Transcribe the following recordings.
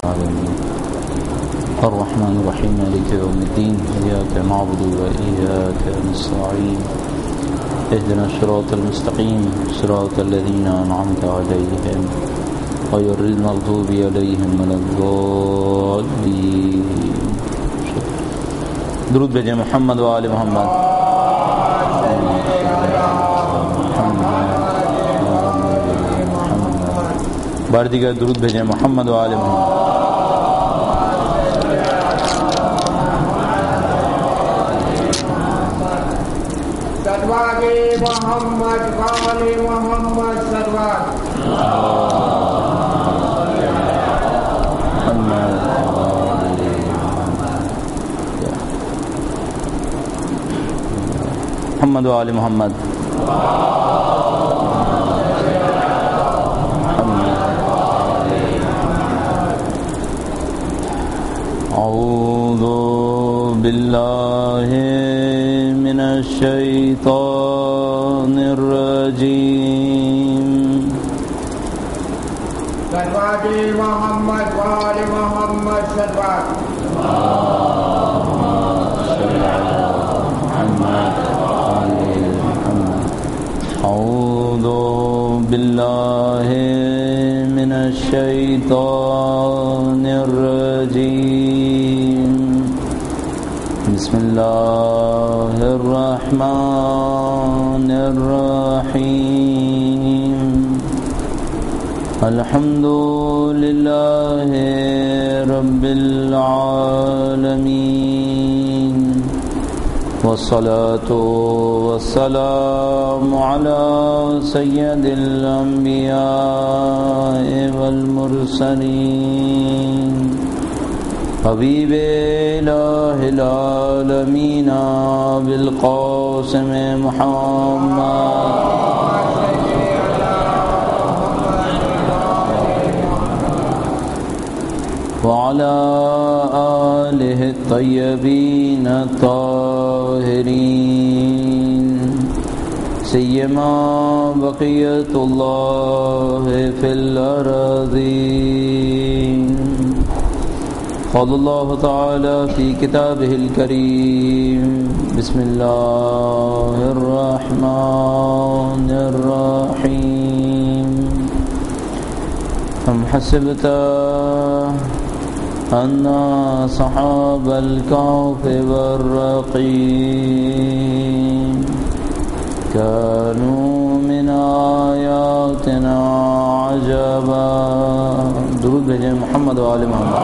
العالمين الرحمن الرحيم مالك يوم الدين إياك نعبد وإياك نستعين اهدنا الصراط المستقيم صراط الذين أنعمت عليهم غير المغضوب عليهم ولا الضالين. درود بھیجیں محمد و آل محمد. بار دیگر درود بھیجیں محمد و آل محمد. سرواگے محمد والے محمد سرواگ محمد و آل محمد. اعوذ باللہ من الشیطان الرجیم. سرواگ محمد والے محمد سرواگ اعوذ باللہ من الشیطان الرجیم. بسم اللہ الرحمن الرحیم. الحمد للہ رب العالمین والصلاة والسلام على سید الانبیاء والمرسلین حبیب الہ العالمین بالقاسم محمد وعلى آلہ الطیبین الطاہرین سیما بقیت اللہ فی الارضین. قال اللہ تعالی فی کتابہ الکریم. بسم اللہ الرحمن الرحیم. ام حسبت ان صحاب الكهف والرقيم كانوا من آياتنا عجبا. درود بھیجیں محمد و آل محمد.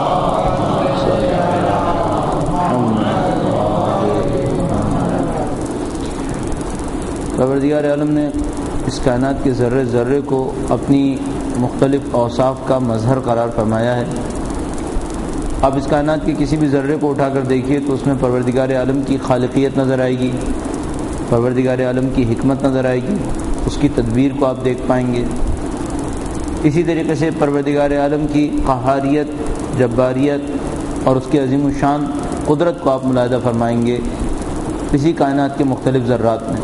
پروردگار عالم نے اس کائنات کے ذرے ذرے کو اپنی مختلف اوصاف کا مظہر قرار فرمایا ہے. آپ اس کائنات کے کسی بھی ذرے کو اٹھا کر دیکھیے تو اس میں پروردگار عالم کی خالقیت نظر آئے گی، پروردگار عالم کی حکمت نظر آئے گی، اس کی تدبیر کو آپ دیکھ پائیں گے. اسی طریقے سے پروردگار عالم کی قہاریت، جباریت اور اس کی عظیم الشان قدرت کو آپ ملاحظہ فرمائیں گے اسی کائنات کے مختلف ذرات میں.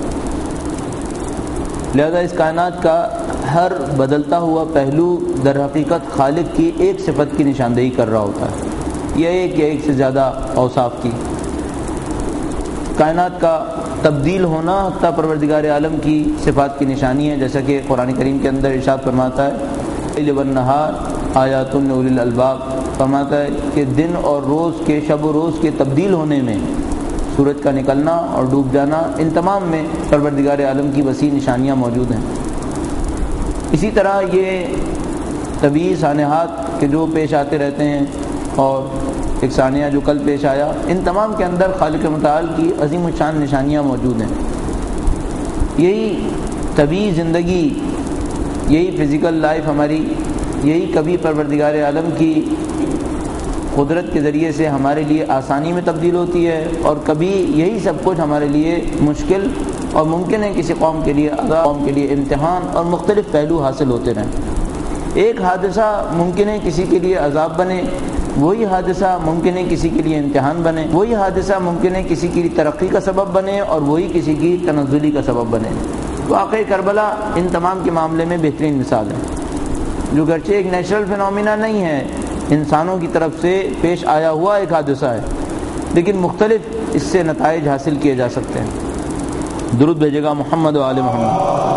لہذا اس کائنات کا ہر بدلتا ہوا پہلو در حقیقت خالق کی ایک صفت کی نشاندہی کر رہا ہوتا ہے، یا ایک سے زیادہ اوصاف کی. کائنات کا تبدیل ہونا حتی پروردگار عالم کی صفات کی نشانی ہے، جیسا کہ قرآن کریم کے اندر ارشاد فرماتا ہے الليل والنہار آیات لأولی الالباب. فرماتا ہے کہ دن اور روز کے، شب و روز کے تبدیل ہونے میں، سورج کا نکلنا اور ڈوب جانا، ان تمام میں پروردگار عالم کی وسیع نشانیاں موجود ہیں. اسی طرح یہ طبیعی سانحات کے جو پیش آتے رہتے ہیں اور ایک سانحہ جو کل پیش آیا، ان تمام کے اندر خالق متعال کی عظیم الشان نشانیاں موجود ہیں. یہی طبیعی زندگی، یہی فزیکل لائف ہماری، یہی کبھی پروردگار عالم کی قدرت کے ذریعے سے ہمارے لیے آسانی میں تبدیل ہوتی ہے، اور کبھی یہی سب کچھ ہمارے لیے مشکل اور ممکن ہے کسی قوم کے لیے عذاب، قوم کے لیے امتحان اور مختلف پہلو حاصل ہوتے رہیں. ایک حادثہ ممکن ہے کسی کے لیے عذاب بنے، وہی حادثہ ممکن ہے کسی کے لیے امتحان بنے، وہی حادثہ ممکن ہے کسی کی ترقی کا سبب بنے اور وہی کسی کی تنزلی کا سبب بنے. واقعہ کربلا ان تمام کے معاملے میں بہترین مثال ہے، جو گرچہ ایک نیچرل فینومینا نہیں ہے انسانوں کی طرف سے پیش آیا ہوا ایک حادثہ ہے، لیکن مختلف اس سے نتائج حاصل کیے جا سکتے ہیں۔ درود بھیجے گا محمد و آل محمد۔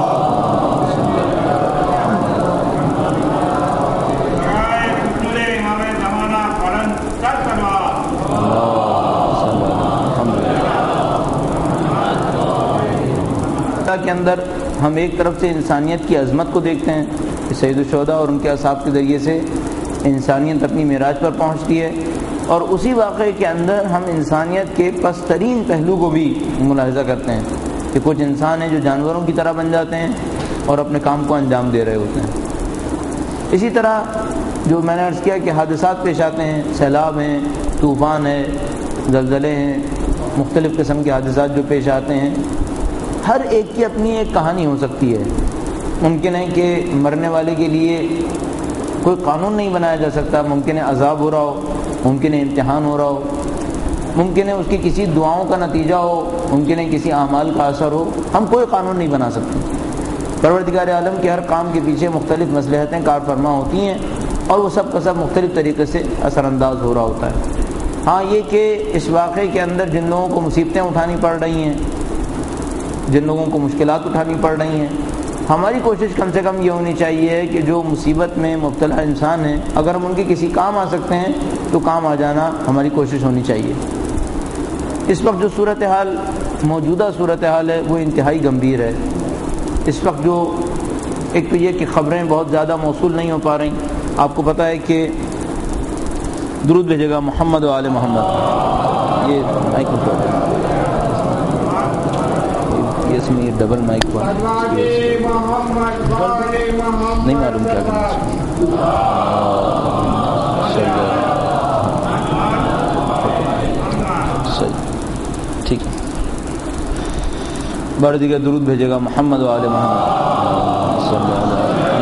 کے اندر ہم ایک طرف سے انسانیت کی عظمت کو دیکھتے ہیں کہ سید الشہداء اور ان کے اصحاب کے ذریعے سے انسانیت اپنی معراج پر پہنچتی ہے، اور اسی واقعے کے اندر ہم انسانیت کے پسترین پہلو کو بھی ملاحظہ کرتے ہیں کہ کچھ انسان ہیں جو جانوروں کی طرح بن جاتے ہیں اور اپنے کام کو انجام دے رہے ہوتے ہیں۔ اسی طرح جو میں نے عرض کیا کہ حادثات پیش آتے ہیں، سیلاب ہیں، طوفان ہے، زلزلے ہیں، مختلف قسم کے حادثات جو پیش آتے ہیں، ہر ایک کی اپنی ایک کہانی ہو سکتی ہے۔ ممکن ہے کہ مرنے والے کے لیے کوئی قانون نہیں بنایا جا سکتا، ممکن ہے عذاب ہو رہا ہو، ممکن ہے امتحان ہو رہا ہو، ممکن ہے اس کی کسی دعاؤں کا نتیجہ ہو، ممکن ہے کسی اعمال کا اثر ہو، ہم کوئی قانون نہیں بنا سکتے۔ پروردگار عالم کے ہر کام کے پیچھے مختلف مصلحتیں کار فرما ہوتی ہیں، اور وہ سب کا سب مختلف طریقے سے اثر انداز ہو رہا ہوتا ہے۔ ہاں یہ کہ اس واقعے کے اندر جن لوگوں کو مصیبتیں اٹھانی پڑ رہی ہیں، جن لوگوں کو مشکلات اٹھانی پڑ رہی ہیں، ہماری کوشش کم سے کم یہ ہونی چاہیے کہ جو مصیبت میں مبتلا انسان ہیں، اگر ہم ان کے کسی کام آ سکتے ہیں تو کام آ جانا ہماری کوشش ہونی چاہیے۔ اس وقت جو صورتحال موجودہ صورتحال ہے وہ انتہائی گمبھیر ہے۔ اس وقت جو ایک تو یہ کہ خبریں بہت زیادہ موصول نہیں ہو پا رہی، آپ کو پتہ ہے کہ درود بھیجے گا محمد و آل محمد، یہ مائک اس میں یہ ڈبل مائک پر نہیں معلوم کیا کرنا صحیح، ٹھیک ہے۔ بار دیگر درود بھیجے گا محمد و آل محمد صلی اللہ علیہ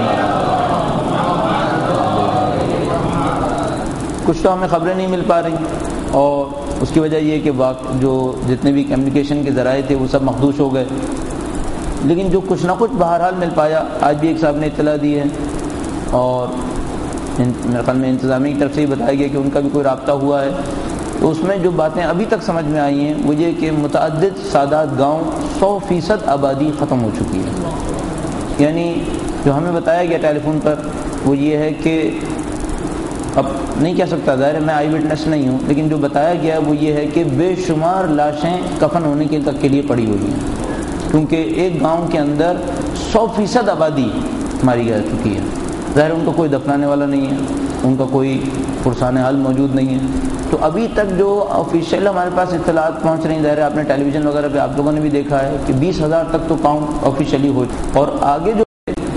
وسلم۔ کچھ تو ہمیں خبریں نہیں مل پا رہی، اور اس کی وجہ یہ کہ جو جتنے بھی کمیونیکیشن کے ذرائع تھے وہ سب مخدوش ہو گئے، لیکن جو کچھ نہ کچھ بہرحال مل پایا، آج بھی ایک صاحب نے اطلاع دی ہے، اور میرے خیال میں انتظامیہ کی طرف سے ہی بتایا گیا کہ ان کا بھی کوئی رابطہ ہوا ہے، تو اس میں جو باتیں ابھی تک سمجھ میں آئی ہیں وہ یہ کہ متعدد سادات گاؤں 100% آبادی ختم ہو چکی ہے۔ یعنی جو ہمیں بتایا گیا ٹیلی فون پر وہ یہ ہے کہ اب نہیں کہہ سکتا، ظاہر ہے میں آئی وٹنس نہیں ہوں، لیکن جو بتایا گیا وہ یہ ہے کہ بے شمار لاشیں کفن ہونے کے تک کے لیے پڑی ہوئی ہیں، کیونکہ ایک گاؤں کے اندر 100% آبادی ماری جا چکی ہے۔ ظاہر ان کو کوئی دفنانے والا نہیں ہے، ان کا کوئی پرسان حال موجود نہیں ہے۔ تو ابھی تک جو آفیشیل ہمارے پاس اطلاعات پہنچ رہی ہیں، ظاہر ہے آپ نے ٹیلی ویژن وغیرہ پہ آپ لوگوں نے بھی دیکھا ہے کہ 20,000 تک تو کاؤنٹ آفیشیلی ہو، اور آگے جو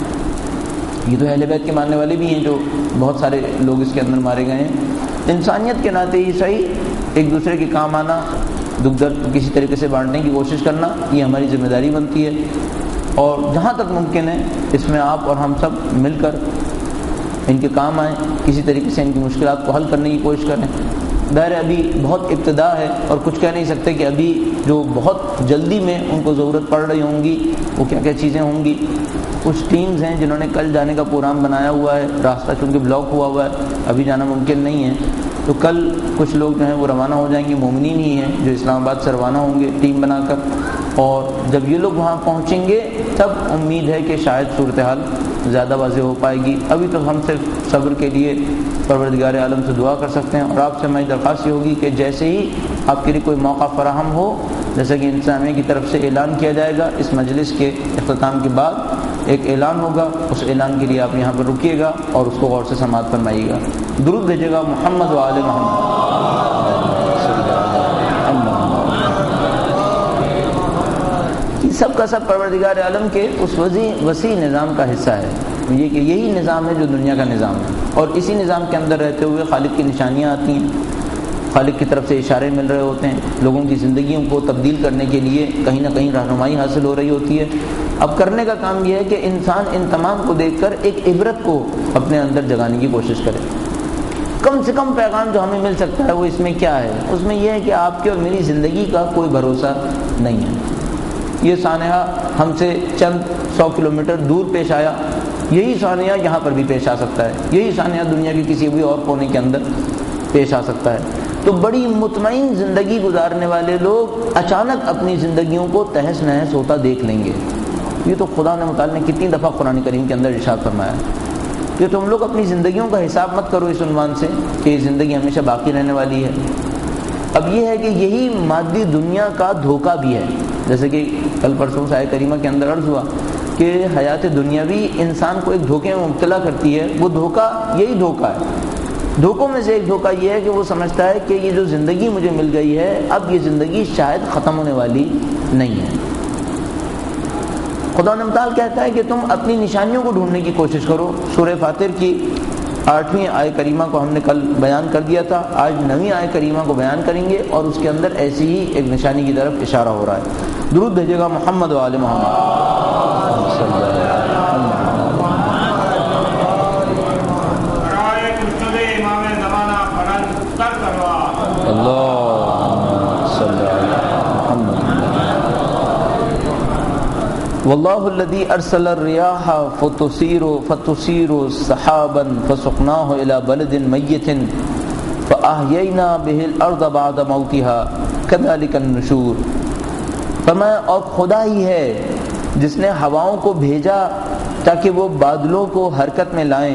یہ تو اہل بیت کے ماننے والے بھی ہیں جو بہت سارے لوگ اس کے اندر مارے گئے ہیں۔ انسانیت کے ناطے ہی صحیح ایک دوسرے کے کام آنا، دکھ درد کسی طریقے سے بانٹنے کی کوشش کرنا، یہ ہماری ذمہ داری بنتی ہے، اور جہاں تک ممکن ہے اس میں آپ اور ہم سب مل کر ان کے کام آئیں، کسی طریقے سے ان کی مشکلات کو حل کرنے کی کوشش کریں۔ ظاہر ابھی بہت ابتدا ہے اور کچھ کہہ نہیں سکتے کہ ابھی جو بہت جلدی میں ان کو ضرورت پڑ رہی ہوں گی وہ کیا کیا چیزیں ہوں گی۔ کچھ ٹیمز ہیں جنہوں نے کل جانے کا پروگرام بنایا ہوا ہے، راستہ چونکہ بلاک ہوا ہوا ہے ابھی جانا ممکن نہیں ہے، تو کل کچھ لوگ جو ہیں وہ روانہ ہو جائیں گے، مومنین ہی ہیں جو اسلام آباد سے روانہ ہوں گے ٹیم بنا کر، اور جب یہ لوگ وہاں پہنچیں گے تب امید ہے کہ شاید صورتحال زیادہ واضح ہو پائے گی۔ ابھی تو ہم صرف صبر کے لیے پروردگار عالم سے دعا کر سکتے ہیں، اور آپ سے ہماری درخواست یہ ہوگی کہ جیسے ہی آپ کے لیے کوئی موقع فراہم ہو، جیسا کہ انتظامیہ کی طرف سے اعلان کیا جائے گا اس مجلس کے اختتام کے بعد ایک اعلان ہوگا، اس اعلان کے لیے آپ یہاں پر رکیے گا اور اس کو غور سے سماعت فرمائیے گا۔ درود بھیجے گا محمد و آل محمد۔ سب کا سب پروردگار عالم کے اس وسیع نظام کا حصہ ہے، یہ کہ یہی نظام ہے جو دنیا کا نظام ہے، اور اسی نظام کے اندر رہتے ہوئے خالق کی نشانیاں آتی ہیں، خالق کی طرف سے اشارے مل رہے ہوتے ہیں، لوگوں کی زندگیوں کو تبدیل کرنے کے لیے کہیں نہ کہیں رہنمائی حاصل ہو رہی ہوتی ہے۔ اب کرنے کا کام یہ ہے کہ انسان ان تمام کو دیکھ کر ایک عبرت کو اپنے اندر جگانے کی کوشش کرے۔ کم سے کم پیغام جو ہمیں مل سکتا ہے وہ اس میں کیا ہے؟ اس میں یہ ہے کہ آپ کی اور میری زندگی کا کوئی بھروسہ نہیں ہے۔ یہ سانحہ ہم سے چند 100 کلومیٹر دور پیش آیا، یہی ثانیہ یہاں پر بھی پیش آ سکتا ہے، یہی ثانیہ دنیا کے کسی بھی اور کونے کے اندر پیش آ سکتا ہے۔ تو بڑی مطمئن زندگی گزارنے والے لوگ اچانک اپنی زندگیوں کو تہس نہس ہوتا دیکھ لیں گے۔ یہ تو خدا نے متعال نے کتنی دفعہ قرآن کریم کے اندر ارشاد فرمایا کہ تم لوگ اپنی زندگیوں کا حساب مت کرو اس عنوان سے کہ یہ زندگی ہمیشہ باقی رہنے والی ہے۔ اب یہ ہے کہ یہی مادی دنیا کا دھوکہ بھی ہے، جیسے کہ کل پرسوں سے آیت کریمہ کے اندر عرض ہوا کہ حیات دنیاوی انسان کو ایک دھوکے میں مبتلا کرتی ہے۔ وہ دھوکہ یہی دھوکہ ہے، دھوکوں میں سے ایک دھوکہ یہ ہے کہ وہ سمجھتا ہے کہ یہ جو زندگی مجھے مل گئی ہے اب یہ زندگی شاید ختم ہونے والی نہیں ہے۔ خدا تعالیٰ کہتا ہے کہ تم اپنی نشانیوں کو ڈھونڈنے کی کوشش کرو۔ سورہ فاطر کی 8ویں آیت کریمہ کو ہم نے کل بیان کر دیا تھا، آج 9ویں آیت کریمہ کو بیان کریں گے اور اس کے اندر ایسی ہی ایک نشانی کی طرف اشارہ ہو رہا ہے۔ درود بھیجے گا محمد و آل محمد۔ واللہ الذی ارسل الرياح فتثير سحابا فسقناه الى بلد میت فاحیینا به الارض بعد موتها كذلك النشور۔ فرمایا اور خدا ہی ہے جس نے ہواؤں کو بھیجا تاکہ وہ بادلوں کو حرکت میں لائیں،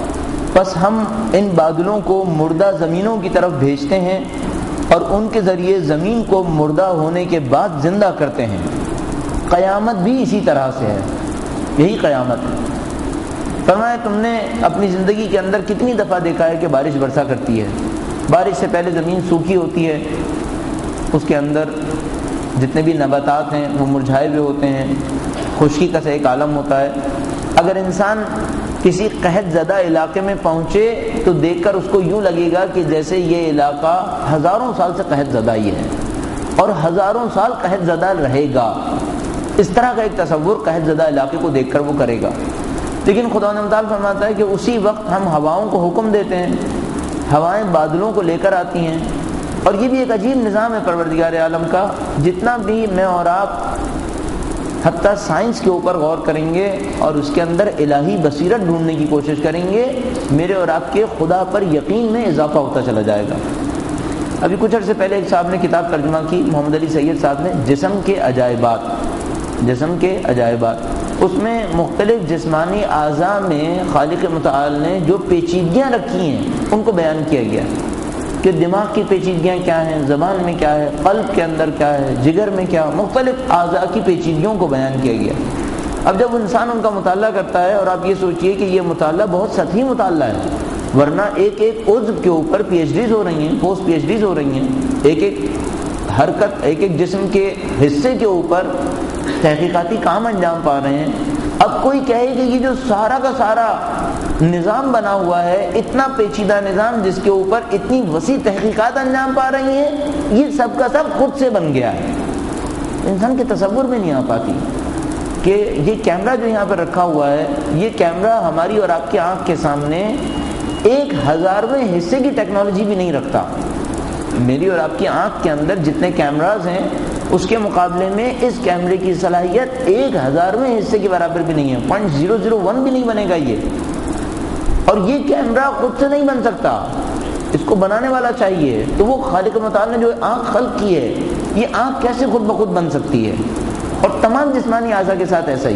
پس ہم ان بادلوں کو مردہ زمینوں کی طرف بھیجتے ہیں اور ان کے ذریعے زمین کو مردہ ہونے کے بعد زندہ کرتے ہیں۔ قیامت بھی اسی طرح سے ہے، یہی قیامت ہے۔ فرمایا تم نے اپنی زندگی کے اندر کتنی دفعہ دیکھا ہے کہ بارش برسا کرتی ہے، بارش سے پہلے زمین سوکھی ہوتی ہے، اس کے اندر جتنے بھی نباتات ہیں وہ مرجھائے ہوئے ہوتے ہیں، خشکی کا ایک عالم ہوتا ہے۔ اگر انسان کسی قحط زدہ علاقے میں پہنچے تو دیکھ کر اس کو یوں لگے گا کہ جیسے یہ علاقہ ہزاروں سال سے قحط زدہ ہی ہے اور ہزاروں سال قحط زدہ رہے گا۔ اس طرح کا ایک تصور قحط زدہ علاقے کو دیکھ کر وہ کرے گا۔ لیکن خدا تعالیٰ فرماتا ہے کہ اسی وقت ہم ہواؤں کو حکم دیتے ہیں، ہوائیں بادلوں کو لے کر آتی ہیں، اور یہ بھی ایک عجیب نظام ہے پروردگار عالم کا۔ جتنا بھی میں اور آپ حتیٰ سائنس کے اوپر غور کریں گے اور اس کے اندر الہی بصیرت ڈھونڈنے کی کوشش کریں گے، میرے اور آپ کے خدا پر یقین میں اضافہ ہوتا چلا جائے گا۔ ابھی کچھ عرصے پہلے ایک صاحب نے کتاب ترجمہ کی، محمد علی سید صاحب نے، جسم کے عجائبات، جسم کے عجائبات۔ اس میں مختلف جسمانی اعضاء میں خالق متعال نے جو پیچیدگیاں رکھی ہیں ان کو بیان کیا گیا کہ دماغ کی پیچیدگیاں کیا ہیں، زبان میں کیا ہے، قلب کے اندر کیا ہے، جگر میں کیا، مختلف اعضاء کی پیچیدگیوں کو بیان کیا گیا۔ اب جب انسان ان کا مطالعہ کرتا ہے، اور آپ یہ سوچئے کہ یہ مطالعہ بہت سطحی مطالعہ ہے، ورنہ ایک ایک عضو کے اوپر پی ایچ ڈیز ہو رہی ہیں، پوسٹ پی ایچ ڈیز ہو رہی ہیں، ایک ایک حرکت، ایک ایک جسم کے حصے کے اوپر تحقیقاتی کام انجام پا رہے ہیں۔ اب کوئی کہے کہ یہ جو سارا کا سارا نظام بنا ہوا ہے، اتنا پیچیدہ نظام جس کے اوپر اتنی وسیع تحقیقات انجام پا رہی ہیں، یہ سب کا سب خود سے بن گیا ہے، انسان کے تصور میں نہیں آ پاتی کہ یہ کیمرہ جو یہاں پر رکھا ہوا ہے، یہ کیمرہ ہماری اور آپ کی آنکھ کے سامنے 1,000ویں حصے کی ٹیکنالوجی بھی نہیں رکھتا۔ میری اور آپ کی آنکھ کے اندر جتنے کیمراز ہیں اس کے مقابلے میں اس کیمرے کی صلاحیت 1,000ویں حصے کے برابر بھی نہیں ہے، 0.001 بھی نہیں بنے گا یہ۔ اور یہ کیمرہ خود سے نہیں بن سکتا، اس کو بنانے والا چاہیے۔ تو وہ خالق متعال نے جو آنکھ خلق کی ہے، یہ آنکھ کیسے خود بخود بن سکتی ہے؟ اور تمام جسمانی اعضاء کے ساتھ ایسا ہی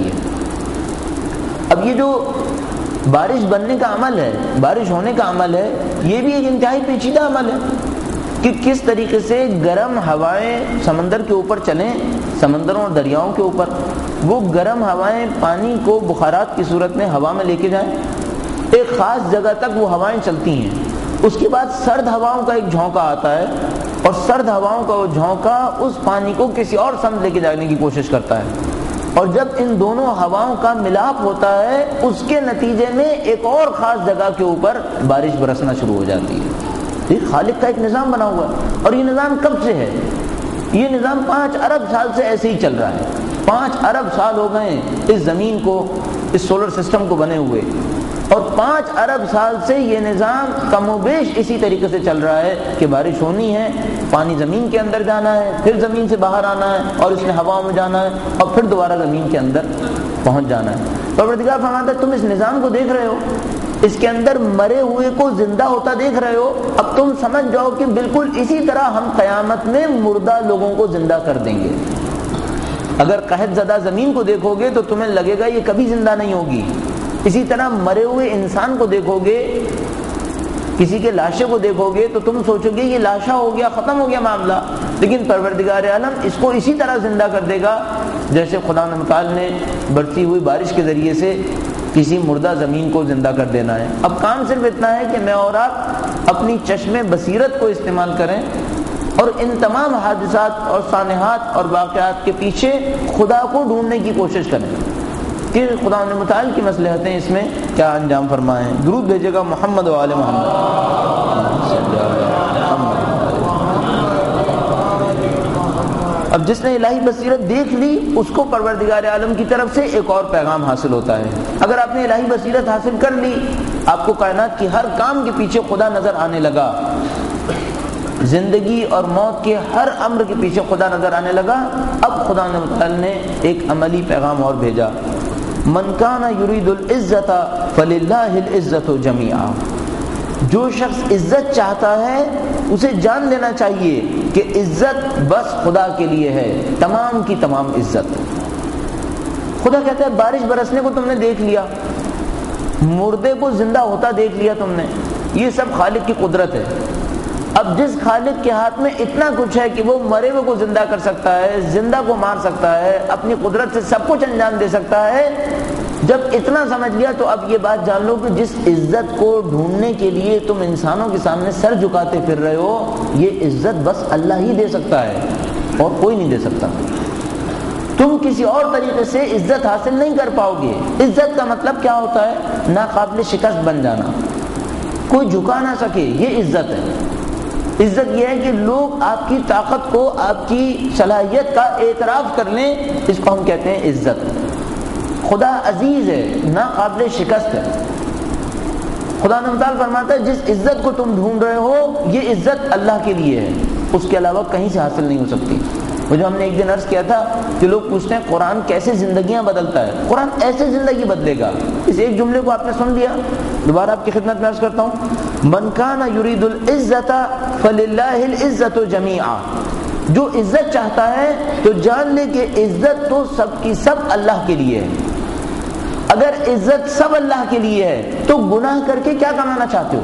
ہے۔ اب یہ جو بارش بننے کا عمل ہے، بارش ہونے کا عمل ہے، یہ بھی ایک انتہائی پیچیدہ عمل ہے کہ کس طریقے سے گرم ہوائیں سمندر کے اوپر چلیں، سمندروں اور دریاؤں کے اوپر، وہ گرم ہوائیں پانی کو بخارات کی صورت میں ہوا میں لے کے جائیں، ایک خاص جگہ تک وہ ہوائیں چلتی ہیں، اس کے بعد سرد ہواؤں کا ایک جھونکا آتا ہے، اور سرد ہواؤں کا وہ جھونکا اس پانی کو کسی اور سمت لے کے جانے کی کوشش کرتا ہے، اور جب ان دونوں ہواؤں کا ملاپ ہوتا ہے اس کے نتیجے میں ایک اور خاص جگہ کے اوپر بارش برسنا شروع ہو جاتی ہے۔ یہ خالق کا ایک نظام بنا ہوا ہے، اور یہ نظام کب سے ہے؟ یہ نظام 5 ارب سال سے ایسے ہی چل رہا ہے۔ 5 ارب سال ہو گئے اس زمین کو، اس سولر سسٹم کو بنے ہوئے، اور 5 ارب سال سے یہ نظام کم و بیش اسی طریقے سے چل رہا ہے کہ بارش ہونی ہے، پانی زمین کے اندر جانا ہے، پھر زمین سے باہر آنا ہے، اور اس نے ہوا میں جانا ہے، اور پھر دوبارہ زمین کے اندر پہنچ جانا ہے۔ پروردگار فرماتا ہے تم اس نظام کو دیکھ رہے ہو، اس کے اندر مرے ہوئے کو زندہ ہوتا دیکھ رہے ہو، اب تم سمجھ جاؤ کہ بالکل اسی طرح ہم قیامت میں مردہ لوگوں کو زندہ کر دیں گے۔ اگر قحط زدہ زمین کو دیکھو گے تو تمہیں لگے گا یہ کبھی زندہ نہیں ہوگی، اسی طرح مرے ہوئے انسان کو دیکھو گے، کسی کے لاشے کو دیکھو گے تو تم سوچو گے یہ لاشا ہو گیا، ختم ہو گیا معاملہ، لیکن پروردگار عالم اس کو اسی طرح زندہ کر دے گا جیسے خدا متعال نے برسی ہوئی بارش کے ذریعے سے کسی مردہ زمین کو زندہ کر دینا ہے۔ اب کام صرف اتنا ہے کہ میں اور آپ اپنی چشم بصیرت کو استعمال کریں اور ان تمام حادثات اور سانحات اور واقعات کے پیچھے خدا کو ڈھونڈنے کی کوشش کریں کہ خدا نے متعال کی مصلحتیں اس میں کیا انجام فرمائیں۔ درود بھیجے گا محمد و آل محمد۔ اب جس نے الہی بصیرت دیکھ لی اس کو پروردگار عالم کی طرف سے ایک اور پیغام حاصل ہوتا ہے۔ اگر آپ نے الہی بصیرت حاصل کر لی، آپ کو کائنات کی ہر کام کے پیچھے خدا نظر آنے لگا، زندگی اور موت کے ہر امر کے پیچھے خدا نظر آنے لگا، اب خدا نے ایک عملی پیغام اور بھیجا، من کان یرید العزت فللہ العزت جمیعا۔ جو شخص عزت چاہتا ہے اسے جان لینا چاہیے کہ عزت بس خدا کے لیے ہے، تمام کی تمام عزت۔ خدا کہتا ہے بارش برسنے کو تم نے دیکھ لیا، مردے کو زندہ ہوتا دیکھ لیا تم نے، یہ سب خالق کی قدرت ہے۔ اب جس خالق کے ہاتھ میں اتنا کچھ ہے کہ وہ مرے ہوئے کو زندہ کر سکتا ہے، زندہ کو مار سکتا ہے، اپنی قدرت سے سب کچھ انجام دے سکتا ہے، جب اتنا سمجھ لیا تو اب یہ بات جان لو کہ جس عزت کو ڈھونڈنے کے لیے تم انسانوں کے سامنے سر جھکاتے پھر رہے ہو، یہ عزت بس اللہ ہی دے سکتا ہے اور کوئی نہیں دے سکتا۔ تم کسی اور طریقے سے عزت حاصل نہیں کر پاؤ گے۔ عزت کا مطلب کیا ہوتا ہے؟ ناقابل شکست بن جانا، کوئی جھکا نہ سکے، یہ عزت ہے۔ عزت یہ ہے کہ لوگ آپ کی طاقت کو، آپ کی صلاحیت کا اعتراف کر لیں، اس کو ہم کہتے ہیں عزت۔ خدا عزیز ہے، ناقابل شکست ہے۔ خدا نمتال فرماتا ہے جس عزت کو تم ڈھونڈ رہے ہو یہ عزت اللہ کے لیے ہے، اس کے علاوہ کہیں سے حاصل نہیں ہو سکتی۔ وہ جو ہم نے ایک دن عرض کیا تھا کہ لوگ پوچھتے ہیں قرآن کیسے زندگیاں بدلتا ہے، قرآن ایسے زندگی بدلے گا۔ اس ایک جملے کو آپ نے سن لیا، دوبارہ آپ کی خدمت میں عرض کرتا ہوں، من کان یرید العزت فللہ العزت جمیعا۔ جو عزت چاہتا ہے تو جان لے کہ عزت تو سب کی سب اللہ کے لیے ہے۔ اگر عزت سب اللہ کے لیے ہے تو گناہ کر کے کیا کمانا چاہتے ہو؟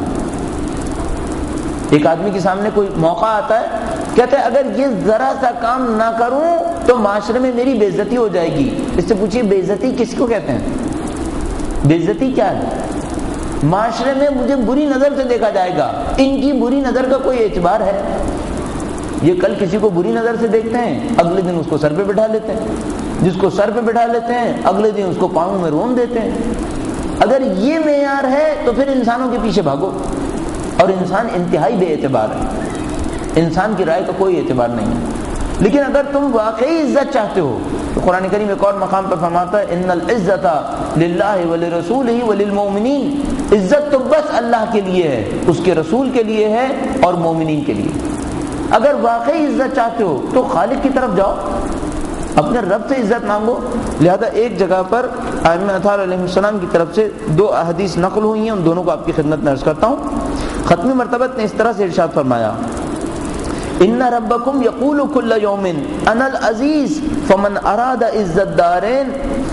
ایک آدمی کے سامنے کوئی موقع آتا ہے، کہتا ہے اگر یہ ذرا سا کام نہ کروں تو معاشرے میں میری بے عزتی ہو جائے گی۔ اس سے پوچھیے بے عزتی کس کو کہتے ہیں؟ بے عزتی کیا ہے؟ معاشرے میں مجھے بری نظر سے دیکھا جائے گا، ان کی بری نظر کا کوئی اعتبار ہے؟ یہ کل کسی کو بری نظر سے دیکھتے ہیں، اگلے دن اس کو سر پہ بٹھا لیتے ہیں، جس کو سر پہ بٹھا لیتے ہیں اگلے دن اس کو پاؤں میں رون دیتے ہیں۔ اگر یہ معیار ہے تو پھر انسانوں کے پیچھے بھاگو، اور انسان انتہائی بے اعتبار ہے، انسان کی رائے کا کوئی اعتبار نہیں ہے۔ لیکن اگر تم واقعی عزت چاہتے ہو تو قرآن کریم ایک اور مقام پر فرماتا ہے ان العزت للہ ولرسولہ وللمؤمنین، عزت تو بس اللہ کے لیے ہے، اس کے رسول کے لیے ہے اور مومنین کے لیے۔ اگر واقعی عزت چاہتے ہو تو خالق کی طرف جاؤ، اپنے رب سے عزت مانگو۔ لہذا ایک جگہ پر ائمہ اطہار علیہ السلام کی طرف سے دو احادیث نقل ہوئی ہیں، ان دونوں کو آپ کی خدمت میں عرض کرتا ہوں۔ ختمی مرتبت نے اس طرح سے ارشاد فرمایا، ان ربکم یقول کل یوم انا العزیز فمن اراد عزت دارین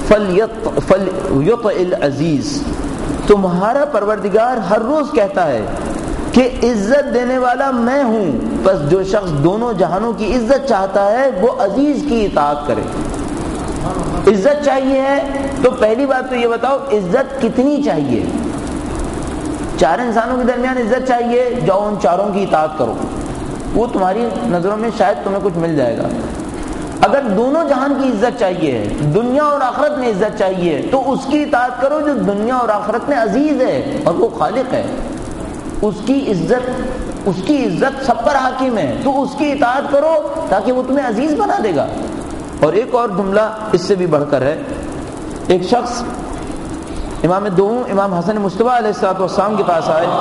فلیطع العزیز۔ تمہارا پروردگار ہر روز کہتا ہے کہ عزت دینے والا میں ہوں، بس جو شخص دونوں جہانوں کی عزت چاہتا ہے وہ عزیز کی اطاعت کرے۔ عزت چاہیے ہے تو پہلی بات تو یہ بتاؤ عزت کتنی چاہیے؟ چار انسانوں کے درمیان عزت چاہیے، جاؤ ان چاروں کی اطاعت کرو، وہ تمہاری نظروں میں شاید تمہیں کچھ مل جائے گا۔ اگر دونوں جہان کی عزت چاہیے ہے، دنیا اور آخرت میں عزت چاہیے، تو اس کی اطاعت کرو جو دنیا اور آخرت میں عزیز ہے اور وہ خالق ہے۔ اس کی عزت سب پر حاکم ہے، تو اس کی اطاعت کرو تاکہ وہ تمہیں عزیز بنا دے گا۔ اور ایک اور جملہ اس سے بھی بڑھ کر ہے، ایک شخص امام دوم امام حسن مصطفیٰ علیہ السلام کے پاس آئے،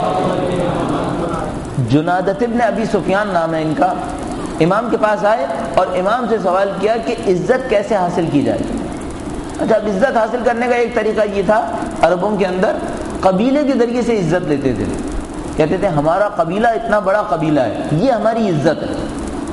جنادۃ ابن ابی سفیان نام ہے ان کا، امام کے پاس آئے اور امام سے سوال کیا کہ عزت کیسے حاصل کی جائے. اچھا، اب عزت حاصل کرنے کا ایک طریقہ یہ تھا، عربوں کے اندر قبیلے کے ذریعے سے عزت لیتے تھے. کہتے تھے ہمارا قبیلہ اتنا بڑا قبیلہ ہے، یہ ہماری عزت ہے.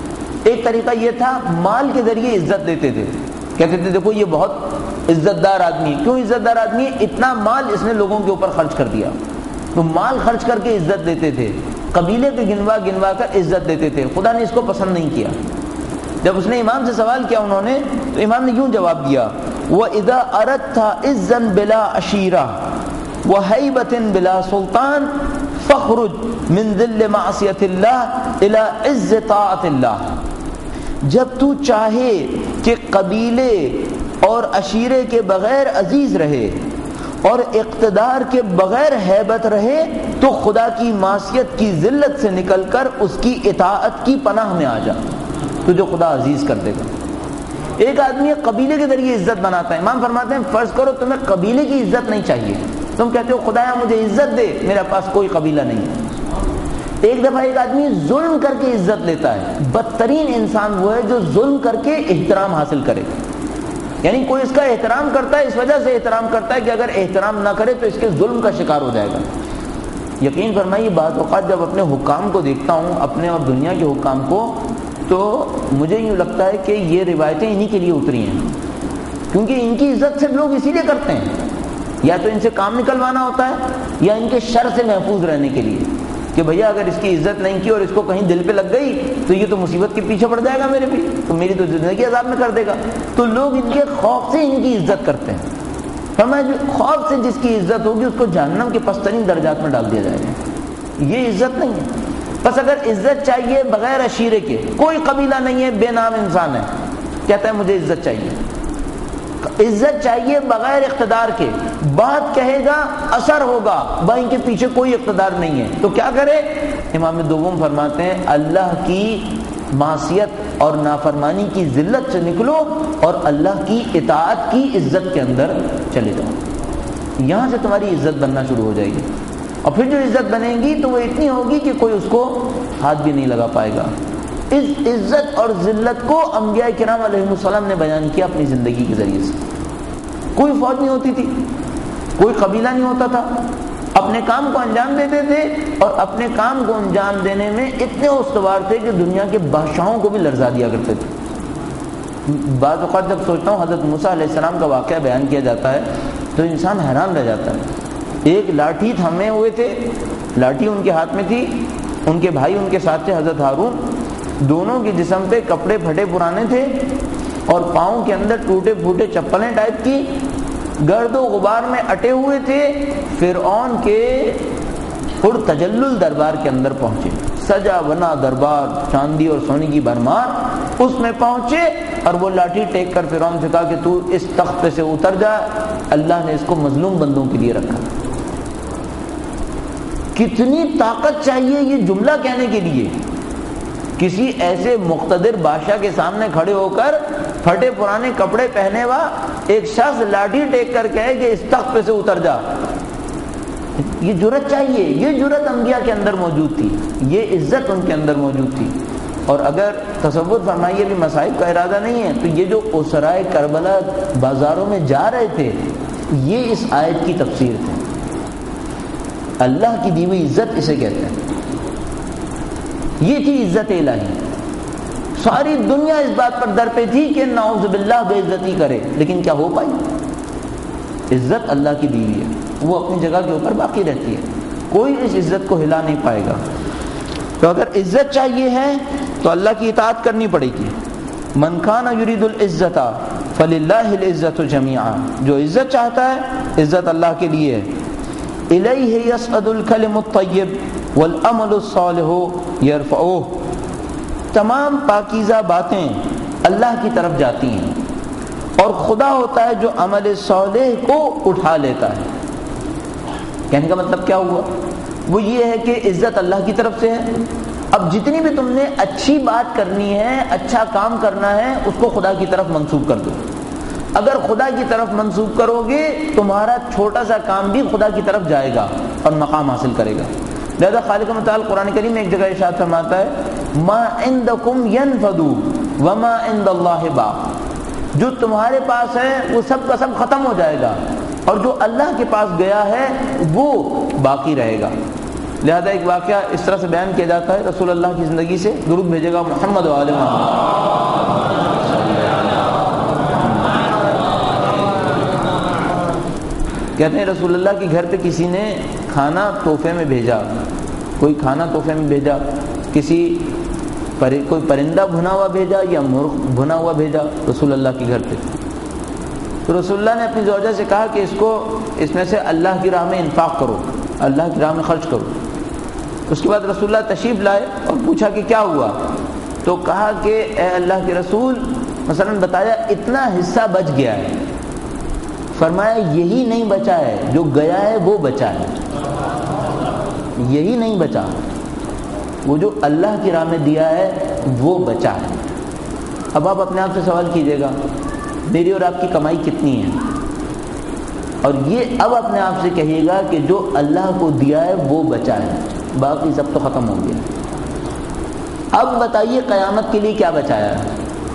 ایک طریقہ یہ تھا مال کے ذریعے عزت لیتے تھے. کہتے تھے دیکھو یہ بہت عزت دار آدمی ہے. کیوں عزت دار آدمی ہے؟ اتنا مال اس نے لوگوں کے اوپر خرچ کر دیا. تو مال خرچ کر کے عزت دیتے تھے، قبیلے کے گنوا گنوا کر عزت دیتے تھے. خدا نے اس کو پسند نہیں کیا. جب اس نے امام سے سوال کیا انہوں نے، تو امام نے یوں جواب دیا، وَإِذَا أَرَدْتَ عِزًّا بِلَا عَشِيرَةٍ وَهَيْبَةٍ بِلَا سُلْطَانٍ فَاخْرُجْ مِنْ ذِلِّ مَعْصِيَةِ اللَّهِ إِلَىٰ عِزِّ طَاعَةِ اللَّهِ. جب تو چاہے کہ قبیلے اور عشیرے کے بغیر عزیز رہے اور اقتدار کے بغیر ہیبت رہے، تو خدا کی معصیت کی ذلت سے نکل کر اس کی اطاعت کی پناہ میں آ جا، تجھے خدا عزیز کر دے گا. ایک آدمی قبیلے کے ذریعے عزت بناتا ہے. امام فرماتے ہیں فرض کرو تمہیں قبیلے کی عزت نہیں چاہیے، تم کہتے ہو خدایا مجھے عزت دے، میرے پاس کوئی قبیلہ نہیں ہے. ایک دفعہ ایک آدمی ظلم کر کے عزت لیتا ہے. بدترین انسان وہ ہے جو ظلم کر کے احترام حاصل کرے. یعنی کوئی اس کا احترام کرتا ہے، اس وجہ سے احترام کرتا ہے کہ اگر احترام نہ کرے تو اس کے ظلم کا شکار ہو جائے گا. یقین فرمائیے بعض اوقات جب اپنے حکام کو دیکھتا ہوں، اپنے اور دنیا کے حکام کو، تو مجھے یوں لگتا ہے کہ یہ روایتیں انہی کے لیے اتری ہیں. کیونکہ ان کی عزت صرف لوگ اسی لیے کرتے ہیں، یا تو ان سے کام نکلوانا ہوتا ہے، یا ان کے شر سے محفوظ رہنے کے لیے کہ بھیا اگر اس کی عزت نہیں کی اور اس کو کہیں دل پہ لگ گئی تو یہ تو مصیبت کے پیچھے پڑ جائے گا میرے بھی، تو میری تو زندگی عذاب میں کر دے گا. تو لوگ ان کے خوف سے ان کی عزت کرتے ہیں. فرمایا جو خوف سے جس کی عزت ہوگی اس کو جہنم کے پسترین درجات میں ڈال دیا جائے گا. یہ عزت نہیں ہے. بس اگر عزت چاہیے بغیر عشیرے کے، کوئی قبیلہ نہیں ہے، بے نام انسان ہے، کہتا ہے مجھے عزت چاہیے. عزت چاہیے بغیر اقتدار کے، بات کہے گا اثر ہوگا، بھائی کے پیچھے کوئی اقتدار نہیں ہے، تو کیا کرے؟ امام دوم فرماتے ہیں اللہ کی معصیت اور نافرمانی کی ذلت سے نکلو اور اللہ کی اطاعت کی عزت کے اندر چلے جاؤ. یہاں سے تمہاری عزت بننا شروع ہو جائے گی. اور پھر جو عزت بنے گی تو وہ اتنی ہوگی کہ کوئی اس کو ہاتھ بھی نہیں لگا پائے گا. اس عزت اور ذلت کو انبیاء کرام علیہ السلام نے بیان کیا اپنی زندگی کے ذریعے سے. کوئی فوج نہیں ہوتی تھی، کوئی قبیلہ نہیں ہوتا تھا، اپنے کام کو انجام دیتے تھے اور اپنے کام کو انجام دینے میں اتنے استوار تھے کہ دنیا کے بادشاہوں کو بھی لرزا دیا کرتے تھے. بعض اوقات جب سوچتا ہوں حضرت موسیٰ علیہ السلام کا واقعہ بیان کیا جاتا ہے تو انسان حیران رہ جاتا ہے. ایک لاٹھی تھامے ہوئے تھے، لاٹھی ان کے ہاتھ میں تھی، ان کے بھائی ان کے ساتھ تھے حضرت ہارون. دونوں کے جسم پہ کپڑے پھٹے پرانے تھے اور پاؤں کے اندر ٹوٹے پھوٹے چپلیں ٹائپ کی، گرد و غبار میں اٹے ہوئے تھے. فرعون کے پرتجلل دربار کے اندر پہنچے، سجا بنا دربار، چاندی اور سونے کی بھرمار، اس میں پہنچے اور وہ لاٹھی ٹیک کر فرعون سے کہا کہ تو اس تخت پہ سے اتر جا، اللہ نے اس کو مظلوم بندوں کے لیے رکھا. کتنی طاقت چاہیے یہ جملہ کہنے کے لیے. کسی ایسے مقتدر بادشاہ کے سامنے کھڑے ہو کر پھٹے پرانے کپڑے پہنے ہوا ایک شخص لاٹھی ٹیک کر کہے کہ اس تخت پہ سے اتر جا. یہ جرأت چاہیے. یہ جرأت انبیاء کے اندر موجود تھی، یہ عزت ان کے اندر موجود تھی. اور اگر تصور فرمائیے بھی مصائب کا ارادہ نہیں ہے تو یہ جو اسرائے کربلا بازاروں میں جا رہے تھے یہ اس آیت کی تفسیر تھی. اللہ کی دی ہوئی عزت اسے کہتے ہیں. یہ تھی عزت الہی. ساری دنیا اس بات پر در پہ تھی کہ نعوذ باللہ بے عزتی کرے، لیکن کیا ہو پائی؟ عزت اللہ کی دی ہوئی ہے، وہ اپنی جگہ کے اوپر باقی رہتی ہے، کوئی اس عزت کو ہلا نہیں پائے گا. تو اگر عزت چاہیے ہے تو اللہ کی اطاعت کرنی پڑے گی. من کان یرید العزت فللہ العزت جمیعا، جو عزت چاہتا ہے عزت اللہ کے لیے ہے. الیہ یصعد الکلم الطیب والعمل الصالح یرفعہ، تمام پاکیزہ باتیں اللہ کی طرف جاتی ہیں اور خدا ہوتا ہے جو عمل صالح کو اٹھا لیتا ہے. کہنے کا مطلب کیا ہوا؟ وہ یہ ہے کہ عزت اللہ کی طرف سے ہے. اب جتنی بھی تم نے اچھی بات کرنی ہے، اچھا کام کرنا ہے، اس کو خدا کی طرف منسوب کر دو. اگر خدا کی طرف منسوب کرو گے تمہارا چھوٹا سا کام بھی خدا کی طرف جائے گا اور مقام حاصل کرے گا. لہذا خالق متعال قرآن کریم میں ایک جگہ ارشاد فرماتا ہے ما عندکم ینفد وما عند اللہ باق، جو تمہارے پاس ہے وہ سب کا سب ختم ہو جائے گا، اور جو اللہ کے پاس گیا ہے وہ باقی رہے گا۔ لہذا ایک واقعہ اس طرح سے بیان کیا جاتا ہے، رسول اللہ کی زندگی سے درود بھیجے گا محمد و آل محمد۔ کہتے ہیں رسول اللہ کے گھر پہ کسی نے کھانا تحفے میں بھیجا، کوئی کھانا تحفے میں بھیجا، کوئی پرندہ بھنا ہوا بھیجا یا مرغ بھنا ہوا بھیجا رسول اللہ کے گھر پہ۔ تو رسول اللہ نے اپنی زوجہ سے کہا کہ اس میں سے اللہ کی راہ میں انفاق کرو، اللہ کی راہ میں خرچ کرو۔ اس کے بعد رسول اللہ تشریف لائے اور پوچھا کہ کیا ہوا، تو کہا کہ اے اللہ کے رسول، مثلا بتایا اتنا حصہ بچ گیا ہے، فرمایا یہی نہیں بچا ہے، جو گیا ہے وہ بچا ہے، یہی نہیں بچا، وہ جو اللہ کی راہ میں دیا ہے وہ بچا ہے۔ اب آپ اپنے آپ سے سوال کیجئے گا میری اور آپ کی کمائی کتنی ہے، اور یہ اب اپنے آپ سے کہیے گا کہ جو اللہ کو دیا ہے وہ بچا ہے، باقی سب تو ختم ہو گیا۔ اب بتائیے قیامت کے لیے کیا بچایا ہے،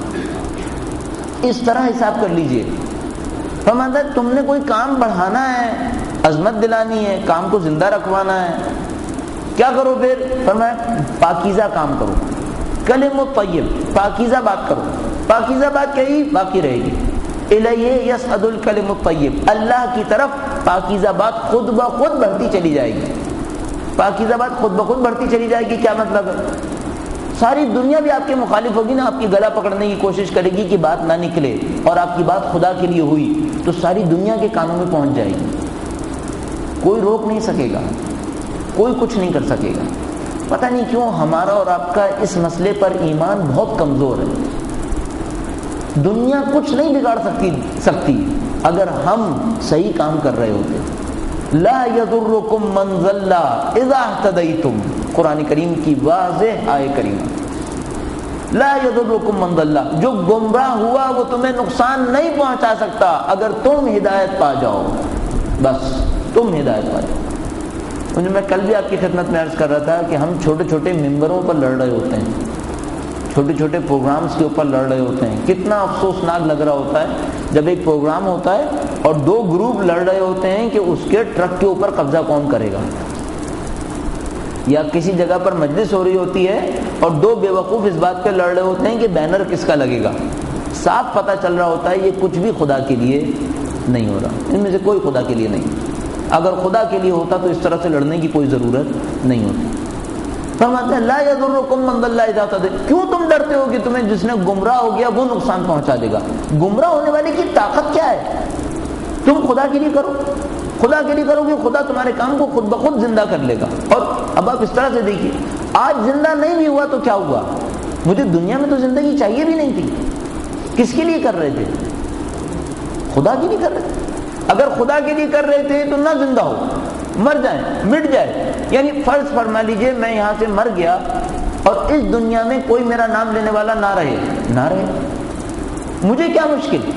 اس طرح حساب کر لیجئے۔ فرماتا ہے تم نے کوئی کام بڑھانا ہے، عظمت دلانی ہے، کام کو زندہ رکھوانا ہے، کیا کرو پھر؟ فرمایا پاکیزہ کام کرو، کلم طیب، پاکیزہ بات کرو، پاکیزہ بات کہی باقی رہے گی۔ الیہ یصعد الکلم الطیب، اللہ کی طرف پاکیزہ بات خود بخود بڑھتی چلی جائے گی، پاکیزہ بات خود بخود بڑھتی چلی جائے گی۔ کیا مطلب ہے؟ ساری دنیا بھی آپ کے مخالف ہوگی نا، آپ کی گلا پکڑنے کی کوشش کرے گی کہ بات نہ نکلے، اور آپ کی بات خدا کے لیے ہوئی تو ساری دنیا کے کانوں میں پہنچ جائے گی، کوئی روک نہیں سکے گا، کوئی کچھ نہیں کر سکے گا۔ پتہ نہیں کیوں ہمارا اور آپ کا اس مسئلے پر ایمان بہت کمزور ہے۔ دنیا کچھ نہیں بگاڑ سکتی اگر ہم صحیح کام کر رہے ہوتے۔ لا یضرکم من ضل اذا اہتدیتم، قرآن کریم کی واضح آیہ کریمہ۔ لا یضرکم من ضل، جو گمراہ ہوا وہ تمہیں نقصان نہیں پہنچا سکتا اگر تم ہدایت پا جاؤ، بس تم ہدایت پا جاؤ۔ میں کل بھی آپ کی خدمت میں عرض کر رہا تھا کہ ہم چھوٹے چھوٹے ممبروں پر لڑ رہے ہوتے ہیں، چھوٹے چھوٹے پروگرامز کے اوپر لڑ رہے ہوتے ہیں۔ کتنا افسوسناک لگ رہا ہوتا ہے جب ایک پروگرام ہوتا ہے اور دو گروپ لڑ رہے ہوتے ہیں کہ اس کے ٹرک کے اوپر قبضہ کون کرے گا، یا کسی جگہ پر مجلس ہو رہی ہوتی ہے اور دو بے وقوف اس بات پہ لڑ رہے ہوتے ہیں کہ بینر کس کا لگے گا۔ صاف پتہ چل رہا ہوتا ہے یہ کچھ بھی خدا کے لیے نہیں ہو رہا، ان میں سے کوئی خدا کے لیے نہیں۔ اگر خدا کے لیے ہوتا تو اس طرح سے لڑنے کی کوئی ضرورت نہیں ہوتی۔ فرماتے ہیں لا یضرکم من ضل اذا اہتدیتم، کیوں تم ڈرتے ہو کہ تمہیں جس نے گمراہ ہو گیا وہ نقصان پہنچا دے گا؟ گمراہ ہونے والے کی طاقت کیا ہے؟ تم خدا کے لیے کرو، خدا کے لیے کرو گے، خدا تمہارے کام کو خود بخود زندہ کر لے گا۔ اور اب آپ اس طرح سے دیکھیے، آج زندہ نہیں بھی ہوا تو کیا ہوا؟ مجھے دنیا میں تو زندگی چاہیے بھی نہیں تھی، کس کے لیے کر رہے تھے؟ خدا کے لیے کر رہے تھے۔ اگر خدا کے لیے کر رہے تھے تو نہ زندہ ہو، مر جائیں، مٹ جائے۔ یعنی فرض فرما لیجئے میں یہاں سے مر گیا اور اس دنیا میں کوئی میرا نام لینے والا نہ رہے، مجھے کیا مشکل؟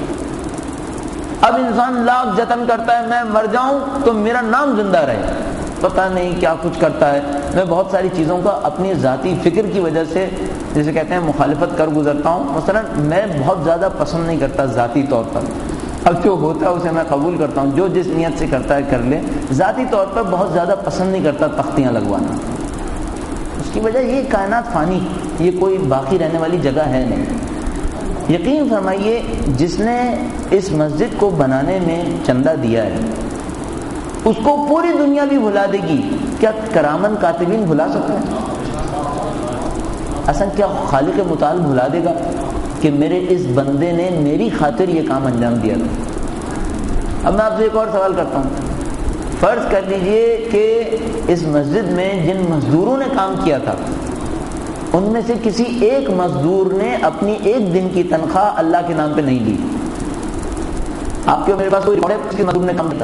اب انسان لاکھ جتن کرتا ہے میں مر جاؤں تو میرا نام زندہ رہے، پتہ نہیں کیا کچھ کرتا ہے۔ میں بہت ساری چیزوں کا اپنی ذاتی فکر کی وجہ سے جسے کہتے ہیں مخالفت کر گزرتا ہوں۔ مثلا میں بہت زیادہ پسند نہیں کرتا ذاتی طور پر، اب جو ہوتا ہے اسے میں قبول کرتا ہوں، جو جس نیت سے کرتا ہے کر لے، ذاتی طور پر بہت زیادہ پسند نہیں کرتا تختیاں لگوانا۔ اس کی وجہ یہ کائنات فانی، یہ کوئی باقی رہنے والی جگہ ہے نہیں۔ یقین فرمائیے جس نے اس مسجد کو بنانے میں چندہ دیا ہے اس کو پوری دنیا بھی بھلا دے گی، کیا کرامن کاتبین بھلا سکتے ہیں؟ اصلا کیا خالق متعال بھلا دے گا کہ میرے اس بندے نے میری خاطر یہ کام انجام دیا تھا؟ اب میں آپ سے ایک اور سوال کرتا ہوں، فرض کر لیجئے کہ اس مسجد میں جن مزدوروں نے کام کیا تھا ان میں سے کسی ایک مزدور نے اپنی ایک دن کی تنخواہ اللہ کے نام پہ نہیں لی۔ آپ کے میرے پاس کوئی ریکارڈ ہے کسی مزدور نے کام کیا؟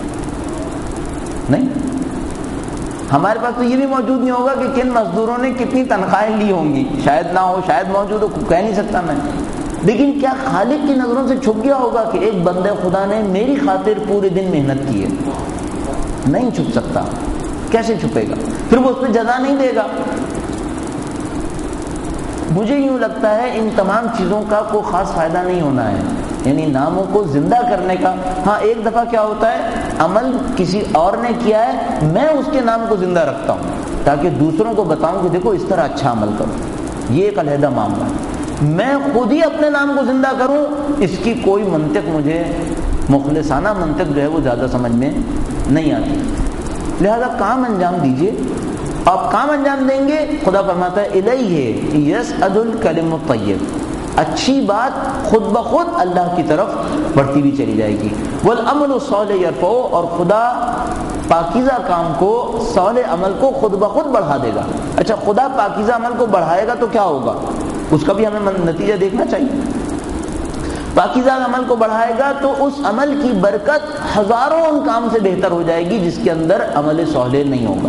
نہیں۔ ہمارے پاس تو یہ بھی موجود نہیں ہوگا کہ کن مزدوروں نے کتنی تنخواہیں لی ہوں گی، شاید نہ ہو، شاید موجود ہو، کہہ نہیں سکتا میں۔ لیکن کیا خالق کی نظروں سے چھپ گیا ہوگا کہ ایک بندے خدا نے میری خاطر پورے دن محنت کی ہے؟ نہیں چھپ سکتا۔ کیسے چھپے گا؟ پھر وہ اس پہ جزا نہیں دے گا۔ مجھے یوں لگتا ہے ان تمام چیزوں کا کوئی خاص فائدہ نہیں ہونا ہے، یعنی ناموں کو زندہ کرنے کا۔ ہاں ایک دفعہ کیا ہوتا ہے، عمل کسی اور نے کیا ہے، میں اس کے نام کو زندہ رکھتا ہوں تاکہ دوسروں کو بتاؤں کہ دیکھو اس طرح اچھا عمل کرو، یہ ایک علیحدہ معاملہ ہے۔ میں خود ہی اپنے نام کو زندہ کروں، اس کی کوئی منطق مجھے، مخلصانہ منطق جو ہے وہ زیادہ سمجھ میں نہیں آتی۔ لہذا کام انجام دیجئے، آپ کام انجام دیں گے، خدا فرماتا ہے الیہ یصعد الکلم الطیب، اچھی بات خود بخود اللہ کی طرف بڑھتی بھی چلی جائے گی۔ والعمل الصالح یرفعہ، اور خدا پاکیزہ کام کو، صالح عمل کو خود بخود بڑھا دے گا۔ اچھا خدا پاکیزہ عمل کو بڑھائے گا تو کیا ہوگا، اس کا بھی ہمیں نتیجہ دیکھنا چاہیے۔ پاکیزہ عمل کو بڑھائے گا تو اس عمل کی برکت ہزاروں ان کام سے بہتر ہو جائے گی جس کے اندر عمل صالح نہیں ہوگا۔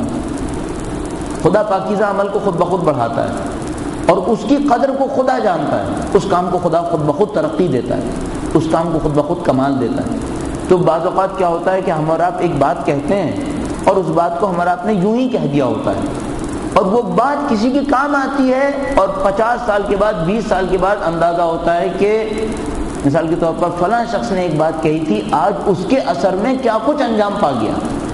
خدا پاکیزہ عمل کو خود بخود بڑھاتا ہے اور اس کی قدر کو خدا جانتا ہے، اس کام کو خدا خود بخود ترقی دیتا ہے، اس کام کو خود بخود کمال دیتا ہے۔ تو بعض اوقات کیا ہوتا ہے کہ ہم اور آپ ایک بات کہتے ہیں اور اس بات کو ہم اور آپ نے یوں ہی کہہ دیا ہوتا ہے، اور وہ بات کسی کے کام آتی ہے اور 50 سال کے بعد، 20 سال کے بعد اندازہ ہوتا ہے کہ مثال کے طور پر فلاں شخص نے ایک بات کہی تھی، آج اس کے اثر میں کیا کچھ انجام پا گیا۔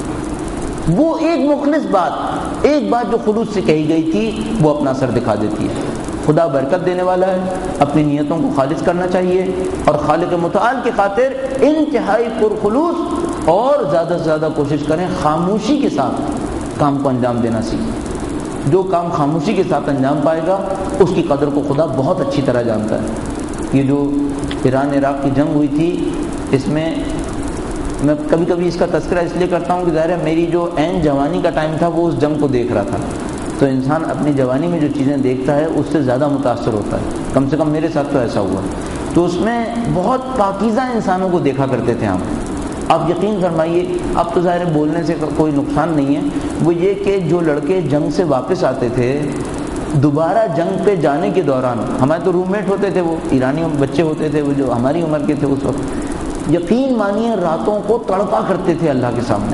وہ ایک مخلص بات، ایک بات جو خلوص سے کہی گئی تھی، وہ اپنا اثر دکھا دیتی ہے۔ خدا برکت دینے والا ہے، اپنی نیتوں کو خالص کرنا چاہیے اور خالق متعال کی خاطر انتہائی پرخلوص اور زیادہ سے زیادہ کوشش کریں خاموشی کے ساتھ کام کو انجام دینا سیکھیں۔ جو کام خاموشی کے ساتھ انجام پائے گا اس کی قدر کو خدا بہت اچھی طرح جانتا ہے۔ یہ جو ایران عراق کی جنگ ہوئی تھی، اس میں میں کبھی کبھی اس کا تذکرہ اس لیے کرتا ہوں کہ ظاہر ہے میری جو عین جوانی کا ٹائم تھا وہ اس جنگ کو دیکھ رہا تھا، تو انسان اپنی جوانی میں جو چیزیں دیکھتا ہے اس سے زیادہ متاثر ہوتا ہے، کم سے کم میرے ساتھ تو ایسا ہوا۔ تو اس میں بہت پاکیزہ انسانوں کو دیکھا کرتے تھے ہم۔ آپ یقین فرمائیے، اب تو ظاہر بولنے سے کوئی نقصان نہیں ہے، وہ یہ کہ جو لڑکے جنگ سے واپس آتے تھے دوبارہ جنگ پہ جانے کے دوران، ہمارے تو روم میٹ ہوتے تھے، وہ ایرانی بچے ہوتے تھے، وہ جو ہماری عمر کے تھے اس وقت، یقین مانیے راتوں کو تڑپا کرتے تھے اللہ کے سامنے،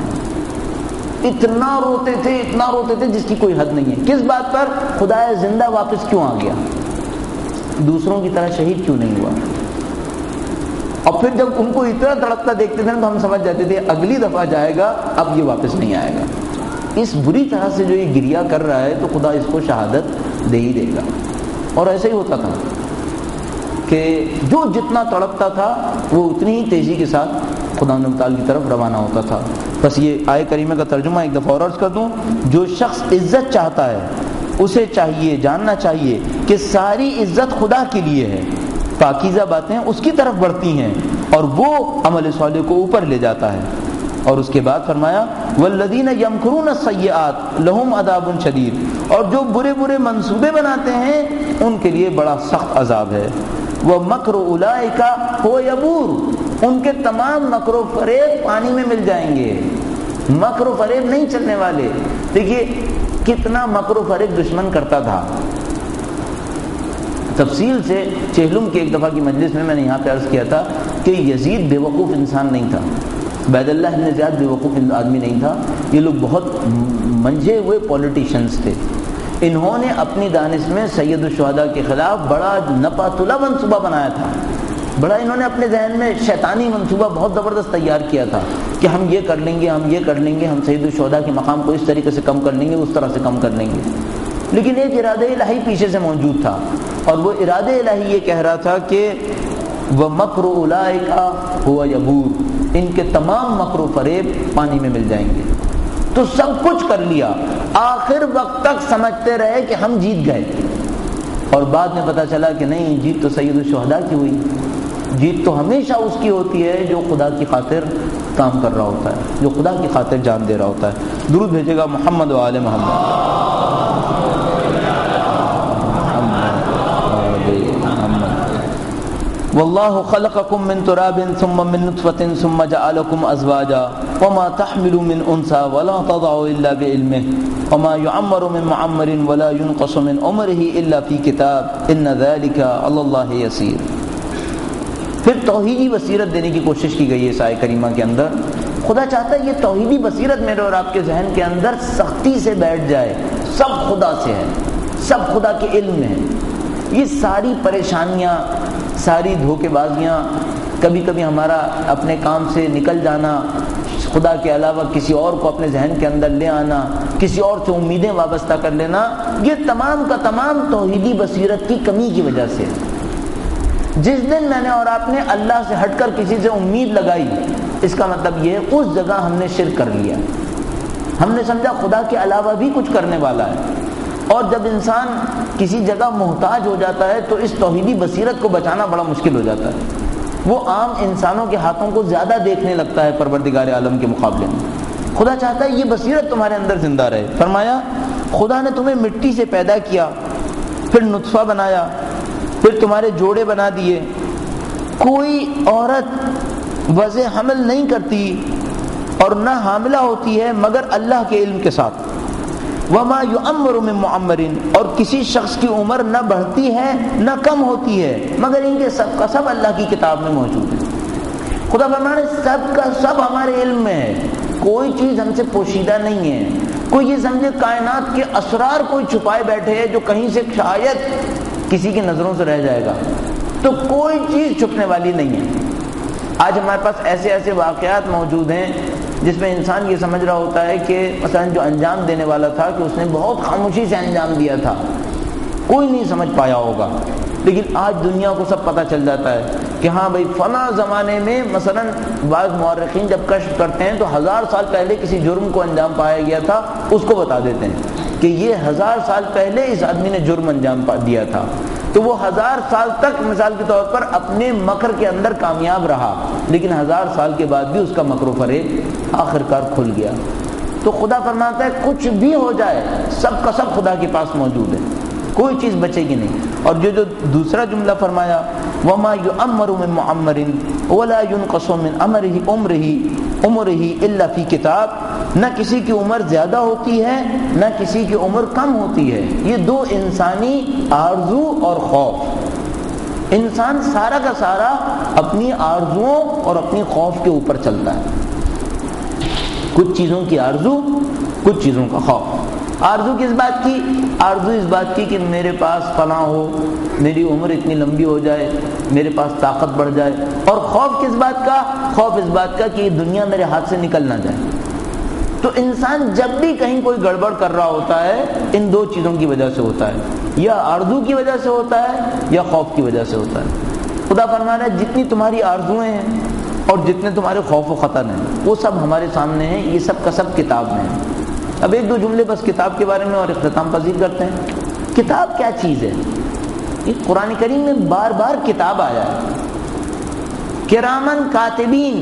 اتنا روتے تھے جس کی کوئی حد نہیں ہے۔ کس بات پر؟ خدایا زندہ واپس کیوں آ گیا، دوسروں کی طرح شہید کیوں نہیں ہوا۔ اور پھر جب ان کو اتنا تڑپتا دیکھتے تھے تو ہم سمجھ جاتے تھے اگلی دفعہ جائے گا، اب یہ واپس نہیں آئے گا۔ اس بری طرح سے جو یہ گریا کر رہا ہے تو خدا اس کو شہادت دے ہی دے گا۔ اور ایسا ہی ہوتا تھا کہ جو جتنا تڑپتا تھا وہ اتنی ہی تیزی کے ساتھ خدا متعال کی طرف روانہ ہوتا تھا۔ بس یہ آیت کریمہ کا ترجمہ ایک دفعہ اور عرض کر دوں، جو شخص عزت چاہتا ہے اسے چاہیے، جاننا چاہیے کہ ساری عزت خدا کے لیے ہے، پاکیزہ باتیں اس کی طرف بڑھتی ہیں اور وہ عمل صالح کو اوپر لے جاتا ہے۔ اور اس کے بعد فرمایا والذین یمکرون السیئات لہم عذاب شدید، اور جو برے برے منصوبے بناتے ہیں ان کے لیے بڑا سخت عذاب ہے۔ ومکر اولئک هو یبور، ان کے تمام مکر و فریب پانی میں مل جائیں گے، مکر و فریب نہیں چلنے والے۔ دیکھیے کتنا مکر و فریب دشمن کرتا تھا، تفصیل سے چہلم کی ایک دفعہ کی مجلس میں نے یہاں پہ عرض کیا تھا کہ یزید بے وقوف انسان نہیں تھا، عبید اللہ بن زیاد بے وقوف آدمی نہیں تھا، یہ لوگ بہت منجھے ہوئے پولیٹیشنز تھے۔ انہوں نے اپنی دانش میں سید الشہداء کے خلاف بڑا نپا تلا منصوبہ بنایا تھا، بڑا انہوں نے اپنے ذہن میں شیطانی منصوبہ بہت زبردست تیار کیا تھا کہ ہم یہ کر لیں گے، ہم یہ کر لیں گے، ہم سید الشہداء کے مقام کو اس طریقے سے کم کر لیں گے، اس طرح سے کم کر لیں گے۔ لیکن ایک ارادہ الہی پیچھے سے موجود تھا، اور وہ ارادہ الہی یہ کہہ رہا تھا کہ وَمَكْرُ أُولَئِكَ هُوَ يَبُورُ، ان کے تمام مکر و فریب پانی میں مل جائیں گے۔ تو سب کچھ کر لیا، آخر وقت تک سمجھتے رہے کہ ہم جیت گئے، اور بعد میں پتا چلا کہ نہیں، جیت تو سید الشہداء کی ہوئی، جیت تو ہمیشہ اس کی ہوتی ہے جو خدا کی خاطر کام کر رہا ہوتا ہے، جو خدا کی خاطر جان دے رہا ہوتا ہے۔ درود بھیجے گا محمد و آل محمد۔ واللہ خلقکم من تراب ثم من نطفة ثم جعلکم ازواجا وما تحمل من انثى ولا تضع الا بعلمه وما يعمر من معمر ولا ينقص من عمره الا في كتاب ان ذلك على الله يسير۔ پھر توحیدی بصیرت دینے کی کوشش کی گئی ہے اس آیت کریمہ کے اندر۔ خدا چاہتا ہے یہ توحیدی بصیرت میرے اور آپ کے ذہن کے اندر سختی سے بیٹھ جائے، سب خدا سے ہے، سب خدا کے علم میں ہے۔ یہ ساری پریشانیاں، ساری دھوکے بازیاں، کبھی کبھی ہمارا اپنے کام سے نکل جانا، خدا کے علاوہ کسی اور کو اپنے ذہن کے اندر لے آنا، کسی اور سے امیدیں وابستہ کر لینا، یہ تمام کا تمام توحیدی بصیرت کی کمی کی وجہ سے۔ جس دن میں نے اور آپ نے اللہ سے ہٹ کر کسی سے امید لگائی، اس کا مطلب یہ ہے اس جگہ ہم نے شرک کر لیا، ہم نے سمجھا خدا کے علاوہ بھی کچھ کرنے والا ہے۔ اور جب انسان کسی جگہ محتاج ہو جاتا ہے تو اس توحیدی بصیرت کو بچانا بڑا مشکل ہو جاتا ہے، وہ عام انسانوں کے ہاتھوں کو زیادہ دیکھنے لگتا ہے پروردگار عالم کے مقابلے میں۔ خدا چاہتا ہے یہ بصیرت تمہارے اندر زندہ رہے۔ فرمایا خدا نے تمہیں مٹی سے پیدا کیا، پھر نطفہ بنایا، پھر تمہارے جوڑے بنا دیے۔ کوئی عورت وضع حمل نہیں کرتی اور نہ حاملہ ہوتی ہے مگر اللہ کے علم کے ساتھ۔ وما یعمر من معمر، اور کسی شخص کی عمر نہ بڑھتی ہے نہ کم ہوتی ہے مگر ان کے سب کا سب اللہ کی کتاب میں موجود ہے۔ خدا فرمانے سب کا سب ہمارے علم میں ہے، کوئی چیز ہم سے پوشیدہ نہیں ہے۔ کوئی یہ سمجھے کائنات کے اسرار کوئی چھپائے بیٹھے ہے جو کہیں سے شاید کسی کی نظروں سے رہ جائے گا، تو کوئی چیز چھپنے والی نہیں ہے۔ آج ہمارے پاس ایسے ایسے واقعات موجود ہیں جس میں انسان یہ سمجھ رہا ہوتا ہے کہ مثلا جو انجام دینے والا تھا کہ اس نے بہت خاموشی سے انجام دیا تھا، کوئی نہیں سمجھ پایا ہوگا، لیکن آج دنیا کو سب پتہ چل جاتا ہے کہ ہاں بھائی فلاں زمانے میں مثلا بعض مورخین جب کشف کرتے ہیں تو 1000 سال پہلے کسی جرم کو انجام پایا گیا تھا، اس کو بتا دیتے ہیں کہ یہ 1000 سال پہلے اس آدمی نے جرم انجام دیا تھا، تو وہ 1000 سال تک مثال کے طور پر اپنے مکر کے اندر کامیاب رہا، لیکن 1000 سال کے بعد بھی اس کا مکر و فریب آخرکار کھل گیا۔ تو خدا فرماتا ہے کچھ بھی ہو جائے سب کا سب خدا کے پاس موجود ہے، کوئی چیز بچے گی نہیں۔ اور جو دوسرا جملہ فرمایا وما یعمر من معمر ولا ينقص من عمره الا فی کتاب، نہ کسی کی عمر زیادہ ہوتی ہے نہ کسی کی عمر کم ہوتی ہے۔ یہ دو انسانی آرزو اور خوف، انسان سارا کا سارا اپنی آرزوؤں اور اپنی خوف کے اوپر چلتا ہے، کچھ چیزوں کی آرزو، کچھ چیزوں کا خوف۔ آرزو کس بات کی؟ آرزو اس بات کی کہ میرے پاس فلاں ہو، میری عمر اتنی لمبی ہو جائے، میرے پاس طاقت بڑھ جائے۔ اور خوف کس بات کا؟ خوف اس بات کا کہ یہ دنیا میرے ہاتھ سے نکل نہ جائے۔ تو انسان جب بھی کہیں کوئی گڑبڑ کر رہا ہوتا ہے ان دو چیزوں کی وجہ سے ہوتا ہے، یا آرزو کی وجہ سے ہوتا ہے یا خوف کی وجہ سے ہوتا ہے۔ خدا فرما رہا ہے جتنی تمہاری آرزویں ہیں اور جتنے تمہارے خوف و خطر ہیں وہ سب ہمارے سامنے ہیں، یہ سب کا سب کتاب میں ہے۔ اب ایک دو جملے بس کتاب کے بارے میں اور اختتام پذیر کرتے ہیں۔ کتاب کیا چیز ہے؟ یہ قرآن کریم میں بار بار کتاب آیا ہے۔ کرامن کاتبین،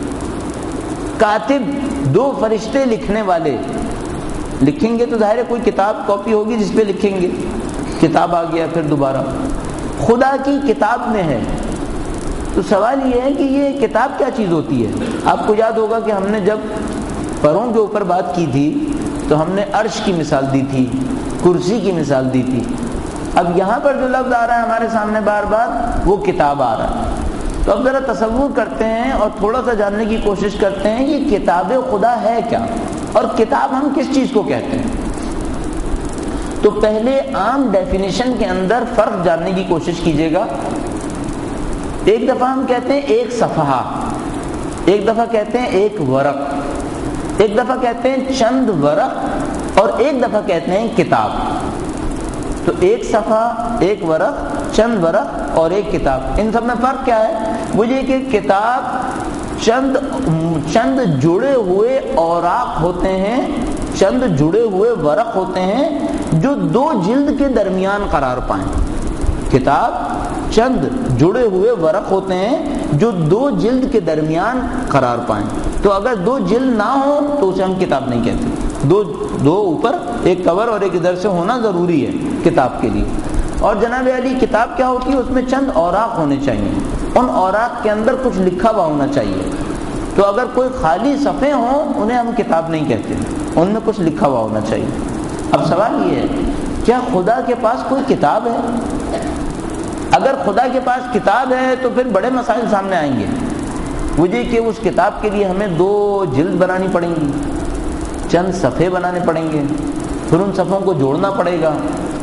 کاتب دو فرشتے لکھنے والے، لکھیں گے تو ظاہر ہے کوئی کتاب کاپی ہوگی جس پہ لکھیں گے، کتاب آ گیا پھر دوبارہ خدا کی کتاب میں ہے۔ تو سوال یہ ہے کہ یہ کتاب کیا چیز ہوتی ہے؟ آپ کو یاد ہوگا کہ ہم نے جب پروں کے اوپر بات کی تھی تو ہم نے عرش کی مثال دی تھی، کرسی کی مثال دی تھی۔ اب یہاں پر جو لفظ آ رہا ہے ہمارے سامنے بار بار وہ کتاب آ رہا ہے۔ تو اب ذرا تصور کرتے ہیں اور تھوڑا سا جاننے کی کوشش کرتے ہیں یہ کتاب خدا ہے کیا، اور کتاب ہم کس چیز کو کہتے ہیں۔ تو پہلے عام ڈیفینیشن کے اندر فرق جاننے کی کوشش کیجیے گا۔ ایک دفعہ ہم کہتے ہیں ایک صفحہ، ایک دفعہ کہتے ہیں ایک ورق، ایک دفعہ کہتے ہیں چند ورق، اور ایک دفعہ کہتے ہیں کتاب۔ تو ایک صفحہ، ایک ورق، چند ورق اور ایک کتاب، ان سب میں فرق کیا ہے؟ وہ یہ کہ کتاب چند جڑے ہوئے اوراق ہوتے ہیں، چند جڑے ہوئے ورق ہوتے ہیں جو دو جلد کے درمیان قرار پائیں۔ کتاب چند جڑے ہوئے ورق ہوتے ہیں جو دو جلد کے درمیان قرار پائیں۔ تو اگر دو جلد نہ ہو تو اسے ہم کتاب نہیں کہتے، دو اوپر ایک کور اور ایک ادھر سے ہونا ضروری ہے کتاب کے لیے۔ اور جناب علی کتاب کیا ہوتی ہے؟ اس میں چند اوراق ہونے چاہیے، ان اوراق کے اندر کچھ لکھا ہوا ہونا چاہیے۔ تو اگر کوئی خالی صفحے ہوں انہیں ہم کتاب نہیں کہتے، ان میں کچھ لکھا ہوا ہونا چاہیے۔ اب سوال یہ ہے کیا خدا کے پاس کوئی کتاب ہے؟ اگر خدا کے پاس کتاب ہے تو پھر بڑے مسائل سامنے آئیں گے، وجہ کہ اس کتاب کے لیے ہمیں دو جلد بنانی پڑیں گی، چند صفحے بنانے پڑیں گے، پھر ان صفحوں کو جوڑنا پڑے گا،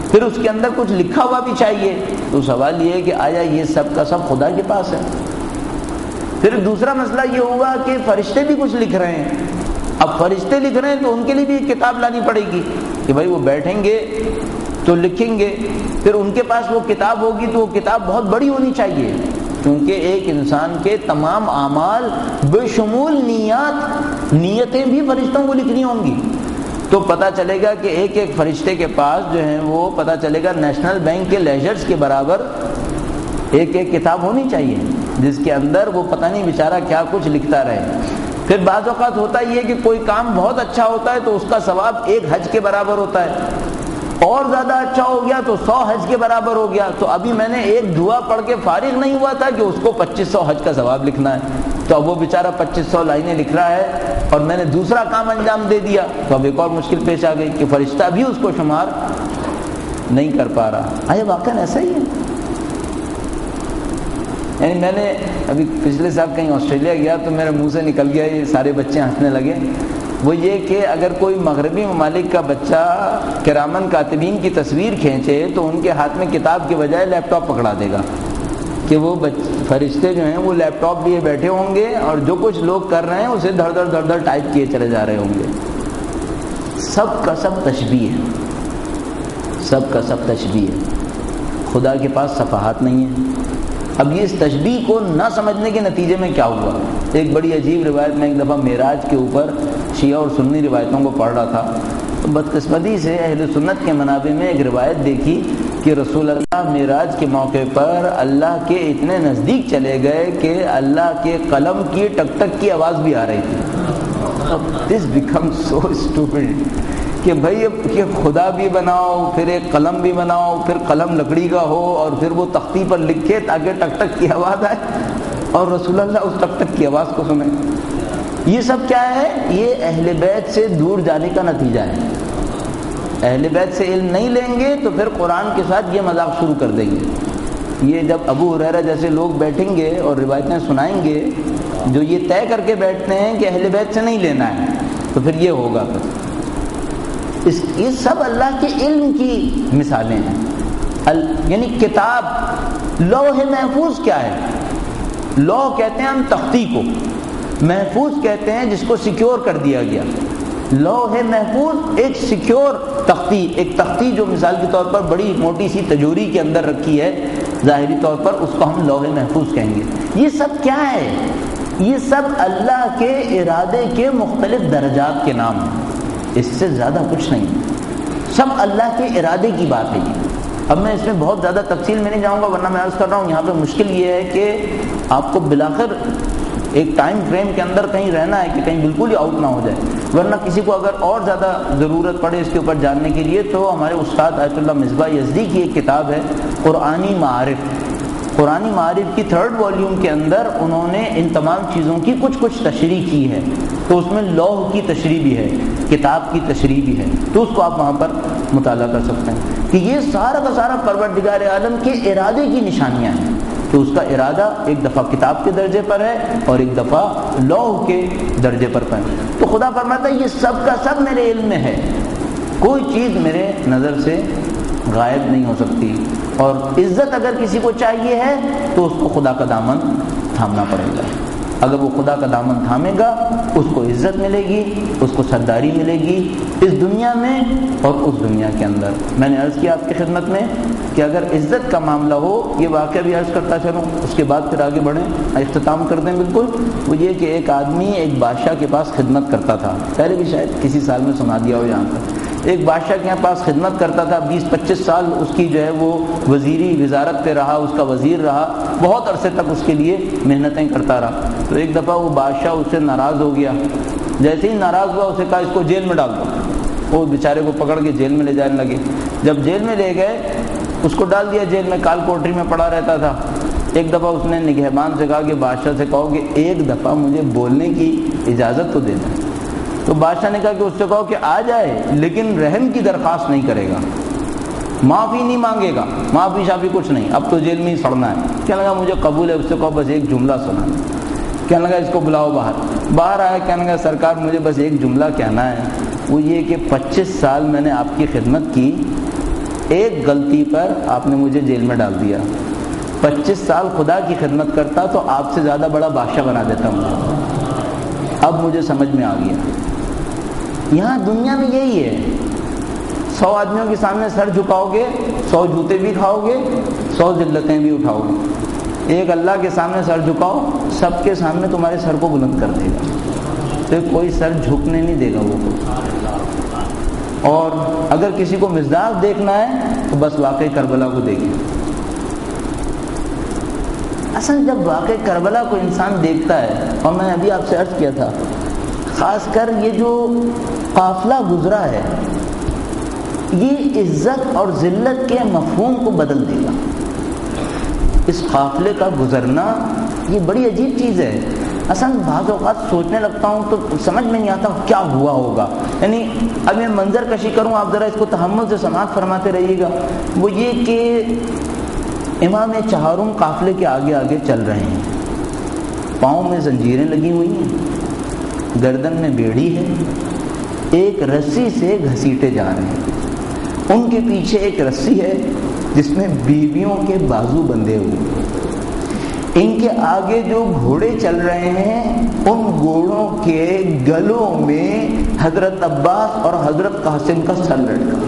پھر اس کے اندر کچھ لکھا ہوا بھی چاہیے. تو سوال یہ ہے کہ آیا یہ سب کا سب خدا کے پاس ہے؟ پھر دوسرا مسئلہ یہ ہوا کہ فرشتے بھی کچھ لکھ رہے ہیں. اب فرشتے لکھ رہے ہیں تو ان کے لیے بھی ایک کتاب لانی پڑے گی کہ بھائی وہ بیٹھیں گے تو لکھیں گے. پھر ان کے پاس وہ کتاب ہوگی تو وہ کتاب بہت بڑی ہونی چاہیے، کیونکہ ایک انسان کے تمام اعمال بشمول نیتیں بھی فرشتوں کو لکھنی ہوں گی. تو پتہ چلے گا کہ ایک ایک فرشتے کے پاس جو ہیں وہ پتہ چلے گا نیشنل بینک کے لیجرز کے برابر ایک ایک کتاب ہونی چاہیے جس کے اندر وہ پتہ نہیں بیچارہ کیا کچھ لکھتا رہے. پھر بعض اوقات ہوتا ہی ہے کہ کوئی کام بہت اچھا ہوتا ہے تو اس کا ثواب ایک حج کے برابر ہوتا ہے، اور زیادہ اچھا ہو گیا تو 100 حج کے برابر ہو گیا. تو ابھی میں نے ایک دعا پڑھ کے فارغ نہیں ہوا تھا کہ اس کو 2500 حج کا ثواب لکھنا ہے. تو اب وہ بیچارہ 2500 لائنیں لکھ رہا ہے اور میں نے دوسرا کام انجام دے دیا. تو اب ایک اور مشکل پیش آ گئی کہ فرشتہ بھی اس کو شمار نہیں کر پا رہا. آیا واقعا ایسا ہی ہے؟ یعنی میں نے ابھی پچھلے سال کہیں آسٹریلیا گیا تو میرے منہ سے نکل گیا، یہ سارے بچے ہنسنے لگے. وہ یہ کہ اگر کوئی مغربی ممالک کا بچہ کرامن کاتبین کی تصویر کھینچے تو ان کے ہاتھ میں کتاب کے بجائے لیپ ٹاپ پکڑا دے گا کہ وہ فرشتے جو ہیں وہ لیپ ٹاپ لیے بیٹھے ہوں گے اور جو کچھ لوگ کر رہے ہیں اسے دھڑ دھڑ دھڑ دھڑ ٹائپ کیے چلے جا رہے ہوں گے. سب کا سب تشبیہ ہے، سب کا سب تشبیہ ہے. خدا کے پاس صفحات نہیں ہیں. اب یہ اس تشبیہ کو نہ سمجھنے کے نتیجے میں کیا ہوا؟ ایک بڑی عجیب روایت میں ایک دفعہ معراج کے اوپر شیعہ اور سنی روایتوں کو پڑھ رہا تھا تو بدقسمتی سے اہل سنت کے منابع میں ایک روایت دیکھی کہ رسول اللہ معراج کے موقع پر اللہ کے اتنے نزدیک چلے گئے کہ اللہ کے قلم کی ٹک ٹک کی آواز بھی آ رہی تھی. دس بیکم سو اسٹوپڈ کہ بھائی اب یہ خدا بھی بناؤ، پھر ایک قلم بھی بناؤ، پھر قلم لکڑی کا ہو اور پھر وہ تختی پر لکھے تاکہ ٹک ٹک کی آواز آئے اور رسول اللہ اس ٹک ٹک کی آواز کو سنیں. یہ سب کیا ہے؟ یہ اہل بیت سے دور جانے کا نتیجہ ہے. اہل بیت سے علم نہیں لیں گے تو پھر قرآن کے ساتھ یہ مذاق شروع کر دیں گے. یہ جب ابو ہریرہ جیسے لوگ بیٹھیں گے اور روایتیں سنائیں گے جو یہ طے کر کے بیٹھتے ہیں کہ اہل بیت سے نہیں لینا ہے تو پھر یہ ہوگا. یہ سب اللہ کے علم کی مثالیں ہیں. یعنی کتاب، لوح محفوظ کیا ہے؟ لوح کہتے ہیں ہم تختی کو، محفوظ کہتے ہیں جس کو سیکیور کر دیا گیا. لوح محفوظ ایک سیکیور تختی، ایک تختی جو مثال کے طور پر بڑی موٹی سی تجوری کے اندر رکھی ہے ظاہری طور پر، اس کو ہم لوح محفوظ کہیں گے. یہ سب کیا ہے؟ یہ سب اللہ کے ارادے کے مختلف درجات کے نام ہیں، اس سے زیادہ کچھ نہیں. سب اللہ کے ارادے کی بات ہے. اب میں اس میں بہت زیادہ تفصیل میں نہیں جاؤں گا ورنہ میں عرض کر رہا ہوں یہاں پہ مشکل یہ ہے کہ آپ کو بالآخر ایک ٹائم فریم کے اندر کہیں رہنا ہے کہ کہیں بالکل ہی آؤٹ نہ ہو جائے. ورنہ کسی کو اگر اور زیادہ ضرورت پڑے اس کے اوپر جاننے کے لیے تو ہمارے استاد آیت اللہ مصباح یزدی کی ایک کتاب ہے قرآنی معارف. قرآنی معارف کی 3rd والیوم کے اندر انہوں نے ان تمام چیزوں کی کچھ تشریح کی ہے. تو اس میں لوح کی تشریح بھی ہے، کتاب کی تشریح بھی ہے، تو اس کو آپ وہاں پر مطالعہ کر سکتے ہیں کہ یہ سارا کا سارا پروردگار عالم کے ارادے کی نشانیاں ہیں. تو اس کا ارادہ ایک دفعہ کتاب کے درجے پر ہے اور ایک دفعہ لوح کے درجے پر ہے. تو خدا فرماتا ہے یہ سب کا سب میرے علم میں ہے، کوئی چیز میرے نظر سے غائب نہیں ہو سکتی. اور عزت اگر کسی کو چاہیے ہے تو اس کو خدا کا دامن تھامنا پڑے گا. اگر وہ خدا کا دامن تھامے گا اس کو عزت ملے گی، اس کو سرداری ملے گی اس دنیا میں اور اس دنیا کے اندر. میں نے عرض کیا آپ کی خدمت میں کہ اگر عزت کا معاملہ ہو، یہ واقعہ بھی عرض کرتا چلوں اس کے بعد پھر آگے بڑھیں، اختتام کر دیں. بالکل وہ یہ کہ ایک آدمی ایک بادشاہ کے پاس خدمت کرتا تھا، پہلے بھی شاید کسی سال میں سنا دیا ہو یہاں پر. ایک بادشاہ کے پاس خدمت کرتا تھا، 20-25 سال اس کی جو ہے وہ وزیری وزارت پہ رہا، اس کا وزیر رہا، بہت عرصے تک اس کے لیے محنتیں کرتا رہا. تو ایک دفعہ وہ بادشاہ اس سے ناراض ہو گیا. جیسے ہی ناراض ہوا اسے کہا اس کو جیل میں ڈال دو. وہ بیچارے کو پکڑ کے جیل میں لے جانے لگے. جب جیل میں لے گئے اس کو ڈال دیا جیل میں، کال کوٹری میں پڑا رہتا تھا. ایک دفعہ اس نے نگہبان سے کہا کہ بادشاہ سے کہو کہ ایک دفعہ مجھے بولنے کی اجازت تو دے دیں. تو بادشاہ نے کہا کہ اس سے کہو کہ آ جائے لیکن رحم کی درخواست نہیں کرے گا، معافی نہیں مانگے گا، معافی شافی کچھ نہیں، اب تو جیل میں ہی سڑنا ہے. کہنے لگا مجھے قبول ہے. اس سے کہو بس ایک جملہ سنا. کہنے لگا اس کو بلاؤ باہر. باہر آیا. کہنے لگا سرکار مجھے بس ایک جملہ کہنا ہے، وہ یہ کہ 25 سال میں نے آپ کی خدمت کی ایک غلطی پر آپ نے مجھے جیل میں ڈال دیا، 25 سال خدا کی خدمت کرتا تو آپ سے زیادہ بڑا بادشاہ بنا دیتا مجھے۔ اب مجھے سمجھ میں آ گیا۔ یہاں دنیا میں یہی ہے، 100 آدمیوں کے سامنے سر جھکاؤ گے، 100 جوتے بھی کھاؤ گے، 100 ذلتیں بھی اٹھاؤ گے۔ ایک اللہ کے سامنے سر جھکاؤ، سب کے سامنے تمہارے سر کو بلند کر دے گا، تو کوئی سر جھکنے نہیں دے گا وہ کو۔ اور اگر کسی کو مزاج دیکھنا ہے تو بس واقعہ کربلا کو دیکھیں۔ اصل جب واقعہ کربلا کو انسان دیکھتا ہے، اور میں ابھی آپ سے عرض کیا تھا، خاص کر یہ جو قافلہ گزرا ہے یہ عزت اور ذلت کے مفہوم کو بدل دے گا۔ اس قافلے کا گزرنا یہ بڑی عجیب چیز ہے۔ اصل بعض اوقات سوچنے لگتا ہوں تو سمجھ میں نہیں آتا کیا ہوا ہوگا۔ یعنی اب میں منظر کشی کروں، آپ ذرا اس کو تحمل سے سماعت فرماتے رہیے گا۔ وہ یہ کہ امام چہارم قافلے کے آگے آگے چل رہے ہیں، پاؤں میں زنجیریں لگی ہوئی ہیں، گردن میں بیڑی ہے، ایک رسی سے گھسیٹے جا رہے ہیں۔ ان کے پیچھے ایک رسی ہے جس میں بیویوں کے بازو بندھے ہوئے۔ ان کے آگے جو گھوڑے چل رہے ہیں ان گھوڑوں کے گلوں میں حضرت عباس اور حضرت قاسم کا سر لٹکا۔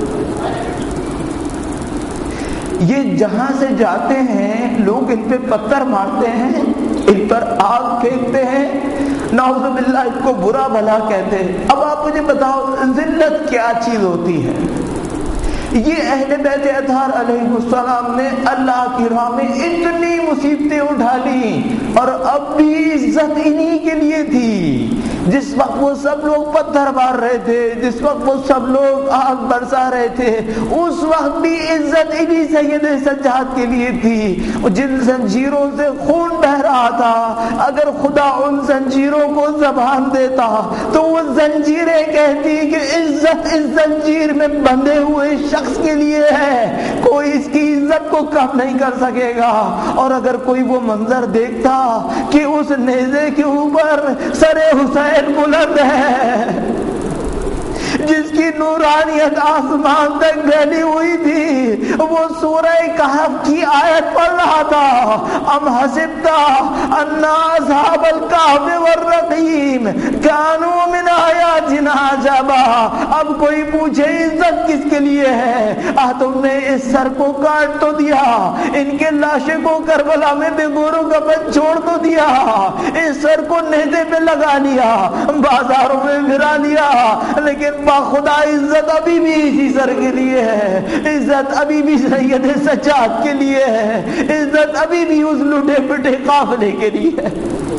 یہ جہاں سے جاتے ہیں لوگ ان پہ پتھر مارتے ہیں، ان پر آگ پھینکتے ہیں، نعوذ باللہ ان کو برا بھلا کہتے ہیں۔ اب آپ مجھے بتاؤ ذلت کیا چیز ہوتی ہے؟ یہ اہل بیت اطہار علیہ السلام نے اللہ کی راہ میں اتنی مصیبتیں اٹھا لی، اور اب بھی عزت انہی کے لیے تھی۔ جس وقت وہ سب لوگ پتھر مار رہے تھے، جس وقت وہ سب لوگ آگ برسا رہے تھے، اس وقت بھی عزت انہی سید سجاد کے لیے تھی۔ جن زنجیروں سے خون بہ رہا تھا، اگر خدا ان زنجیروں کو زبان دیتا تو وہ زنجیریں کہتی کہ عزت اس زنجیر میں بندھے ہوئے شخص کے لیے ہے، کوئی اس کی عزت کو کم نہیں کر سکے گا۔ اور اگر کوئی وہ منظر دیکھتا کہ اس نیزے کے اوپر سر حسین بلند ہے، جس کی نورانیت آسمان تک پھیلی ہوئی تھی، وہ سورہ کہف کی آیت پڑھ رہا تھا، ام حسبت ان اصحاب الکہف والرقیم کانوا من آیاتنا عجبا۔ اب کوئی پوچھے عزت کس کے لیے ہے؟ تم نے اس سر کو کاٹ تو دیا، ان کے لاشیں کو کربلا میں بے گورو کفن چھوڑ تو دیا، اس سر کو نیزے پہ لگا لیا، بازاروں میں پھرا لیا، لیکن خدا عزت ابھی بھی اسی سر کے لیے ہے، عزت ابھی بھی سید سجاد کے لیے ہے، عزت ابھی بھی اس لٹے پٹے قافلے کے لیے ہے۔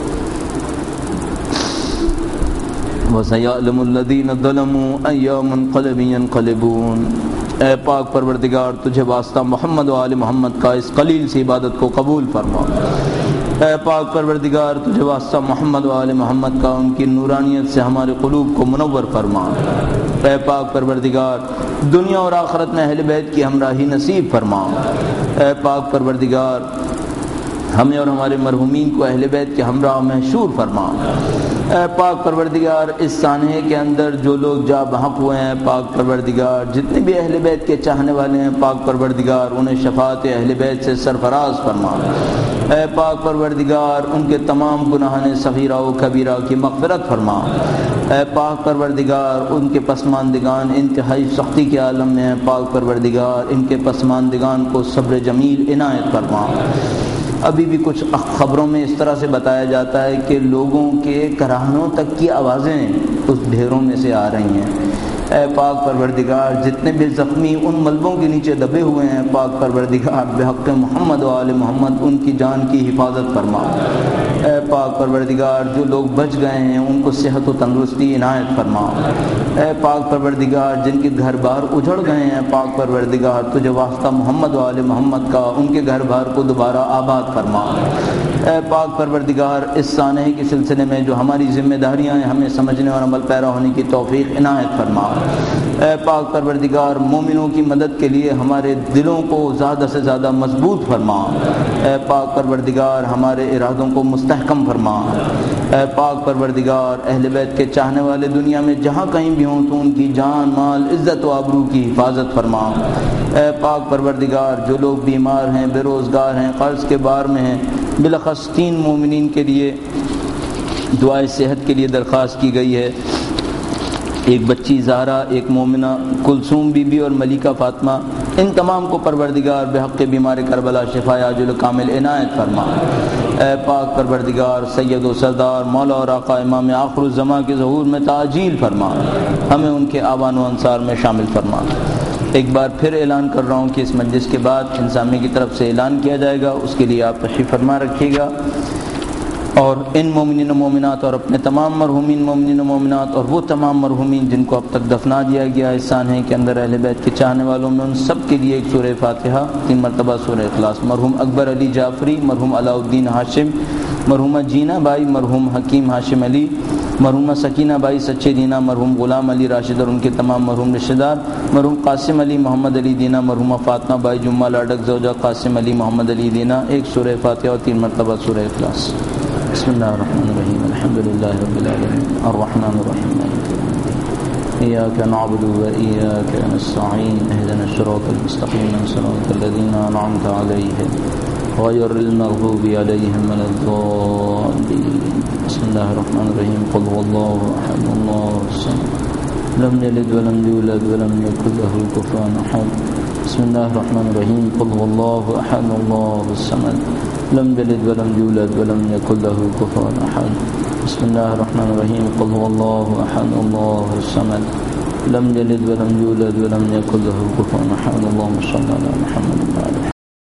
وَسَيَعْلَمُ الَّذِينَ ظَلَمُوا أَيَّ مُنقَلِبٍ يَنقَلِبُونَ۔ اے پاک پروردگار تجھے واسطہ محمد و آل محمد کا اس قلیل سی عبادت کو قبول فرما۔ اے پاک پروردگار تجھے واسطہ محمد و آل محمد کا ان کی نورانیت سے ہمارے قلوب کو منور فرما۔ اے پاک پروردگار دنیا اور آخرت میں اہل بیت کی ہمراہی نصیب فرما۔ اے پاک پروردگار ہمیں اور ہمارے مرحومین کو اہل بیت کے ہمراہ محشور فرما۔ اے پاک پروردگار اس سانحے کے اندر جو لوگ جا بحق ہوئے ہیں، پاک پروردگار جتنے بھی اہل بیت کے چاہنے والے ہیں، پاک پروردگار انہیں شفاعت اہل بیت سے سرفراز فرما۔ اے پاک پروردگار ان کے تمام گناہان صغیرہ و کبیرہ کی مغفرت فرما۔ اے پاک پروردگار ان کے پسماندگان انتہائی سختی کے عالم میں ہیں، پاک پروردگار ان کے پسماندگان کو صبر جمیل عنایت فرما۔ ابھی بھی کچھ خبروں میں اس طرح سے بتایا جاتا ہے کہ لوگوں کے کراہنوں تک کی آوازیں اس ڈھیروں میں سے آ رہی ہیں۔ اے پاک پروردگار جتنے بھی زخمی ان ملبوں کے نیچے دبے ہوئے ہیں، پاک پروردگار بحق محمد و آل محمد ان کی جان کی حفاظت فرما۔ اے پاک پروردگار جو لوگ بچ گئے ہیں ان کو صحت و تندرستی عنایت فرما۔ اے پاک پروردگار جن کے گھر بار اجڑ گئے ہیں، پاک پروردگار تجھے واسطہ محمد و آل محمد کا ان کے گھر بار کو دوبارہ آباد فرما۔ اے پاک پروردگار اس سانحے کے سلسلے میں جو ہماری ذمہ داریاں ہیں ہمیں سمجھنے اور عمل پیرا ہونے کی توفیق عنایت فرما۔ اے پاک پروردگار مومنوں کی مدد کے لیے ہمارے دلوں کو زیادہ سے زیادہ مضبوط فرما۔ اے پاک پروردگار ہمارے ارادوں کو مستحکم فرما۔ اے پاک پروردگار اہل بیت کے چاہنے والے دنیا میں جہاں کہیں بھی ہوں تو ان کی جان مال عزت و آبرو کی حفاظت فرما۔ اے پاک پروردگار جو لوگ بیمار ہیں بے روزگار ہیں قرض کے بار میں ہیں بالاخص 3 مومنین کے لیے دعائے صحت کے لیے درخواست کی گئی ہے، ایک بچی زہرا، ایک مومنہ کلثوم بی بی اور ملکہ فاطمہ، ان تمام کو پروردگار بحق بیمار کربلا شفائے عاجل کامل عنایت فرما۔ اے پاک پروردگار سید و سردار مولا اور آقا امام آخر الزماں کے ظہور میں تعجیل فرما، ہمیں ان کے آبان و انصار میں شامل فرما۔ ایک بار پھر اعلان کر رہا ہوں کہ اس مجلس کے بعد انسامی کی طرف سے اعلان کیا جائے گا، اس کے لیے آپ تشریف فرما رکھیے گا، اور ان مومنین و مومنات اور اپنے تمام مرحومین مومنین و مومنات اور وہ تمام مرحومین جن کو اب تک دفنا دیا گیا اس سانحے کے اندر اہل بیت کے چاہنے والوں میں، ان سب کے لیے ایک سورہ فاتحہ 3 مرتبہ سورہ اخلاص۔ مرحوم اکبر علی جعفری، مرحوم علاء الدین ہاشم، مرحومہ جینا بائی، مرحوم حکیم ہاشم علی، مرحومہ سکینہ بائی سچے دینا، مرحوم غلام علی راشد اور ان کے تمام مرحوم رشتہ دار، مرحوم قاسم علی محمد علی دینا، مرحومہ فاطمہ بائی جمعہ لاڈک زوجہ قاسم علی محمد علی دینا، ایک سورہ فاتحہ اور 3 مرتبہ سورہ اخلاص۔ بسم اللہ الرحمن الرحیم الحمد للہ رب العالمین الرحمن الرحیم ایاک نعبد و ایاک نستعین اهدنا الصراط المستقیم صراط الذین انعمت علیہم غیر المغضوب علیہم ولا الضالین۔ بسم اللہ الرحمن الرحیم قل هو اللہ احد اللہ الصمد لم یلد ولم یولد ولم یکن له کفوا احد۔ بسم اللہ الرحمن الرحیم قل هو اللہ احد اللہ الصمد لم یلد ولم یولد ولم یکن له کفوا احد۔ بسم اللہ الرحمن الرحیم قل هو اللہ احد اللہ الصمد لم یلد ولم یولد ولم یکن له کفوا احد۔ اللهم صل علی محمد وعلی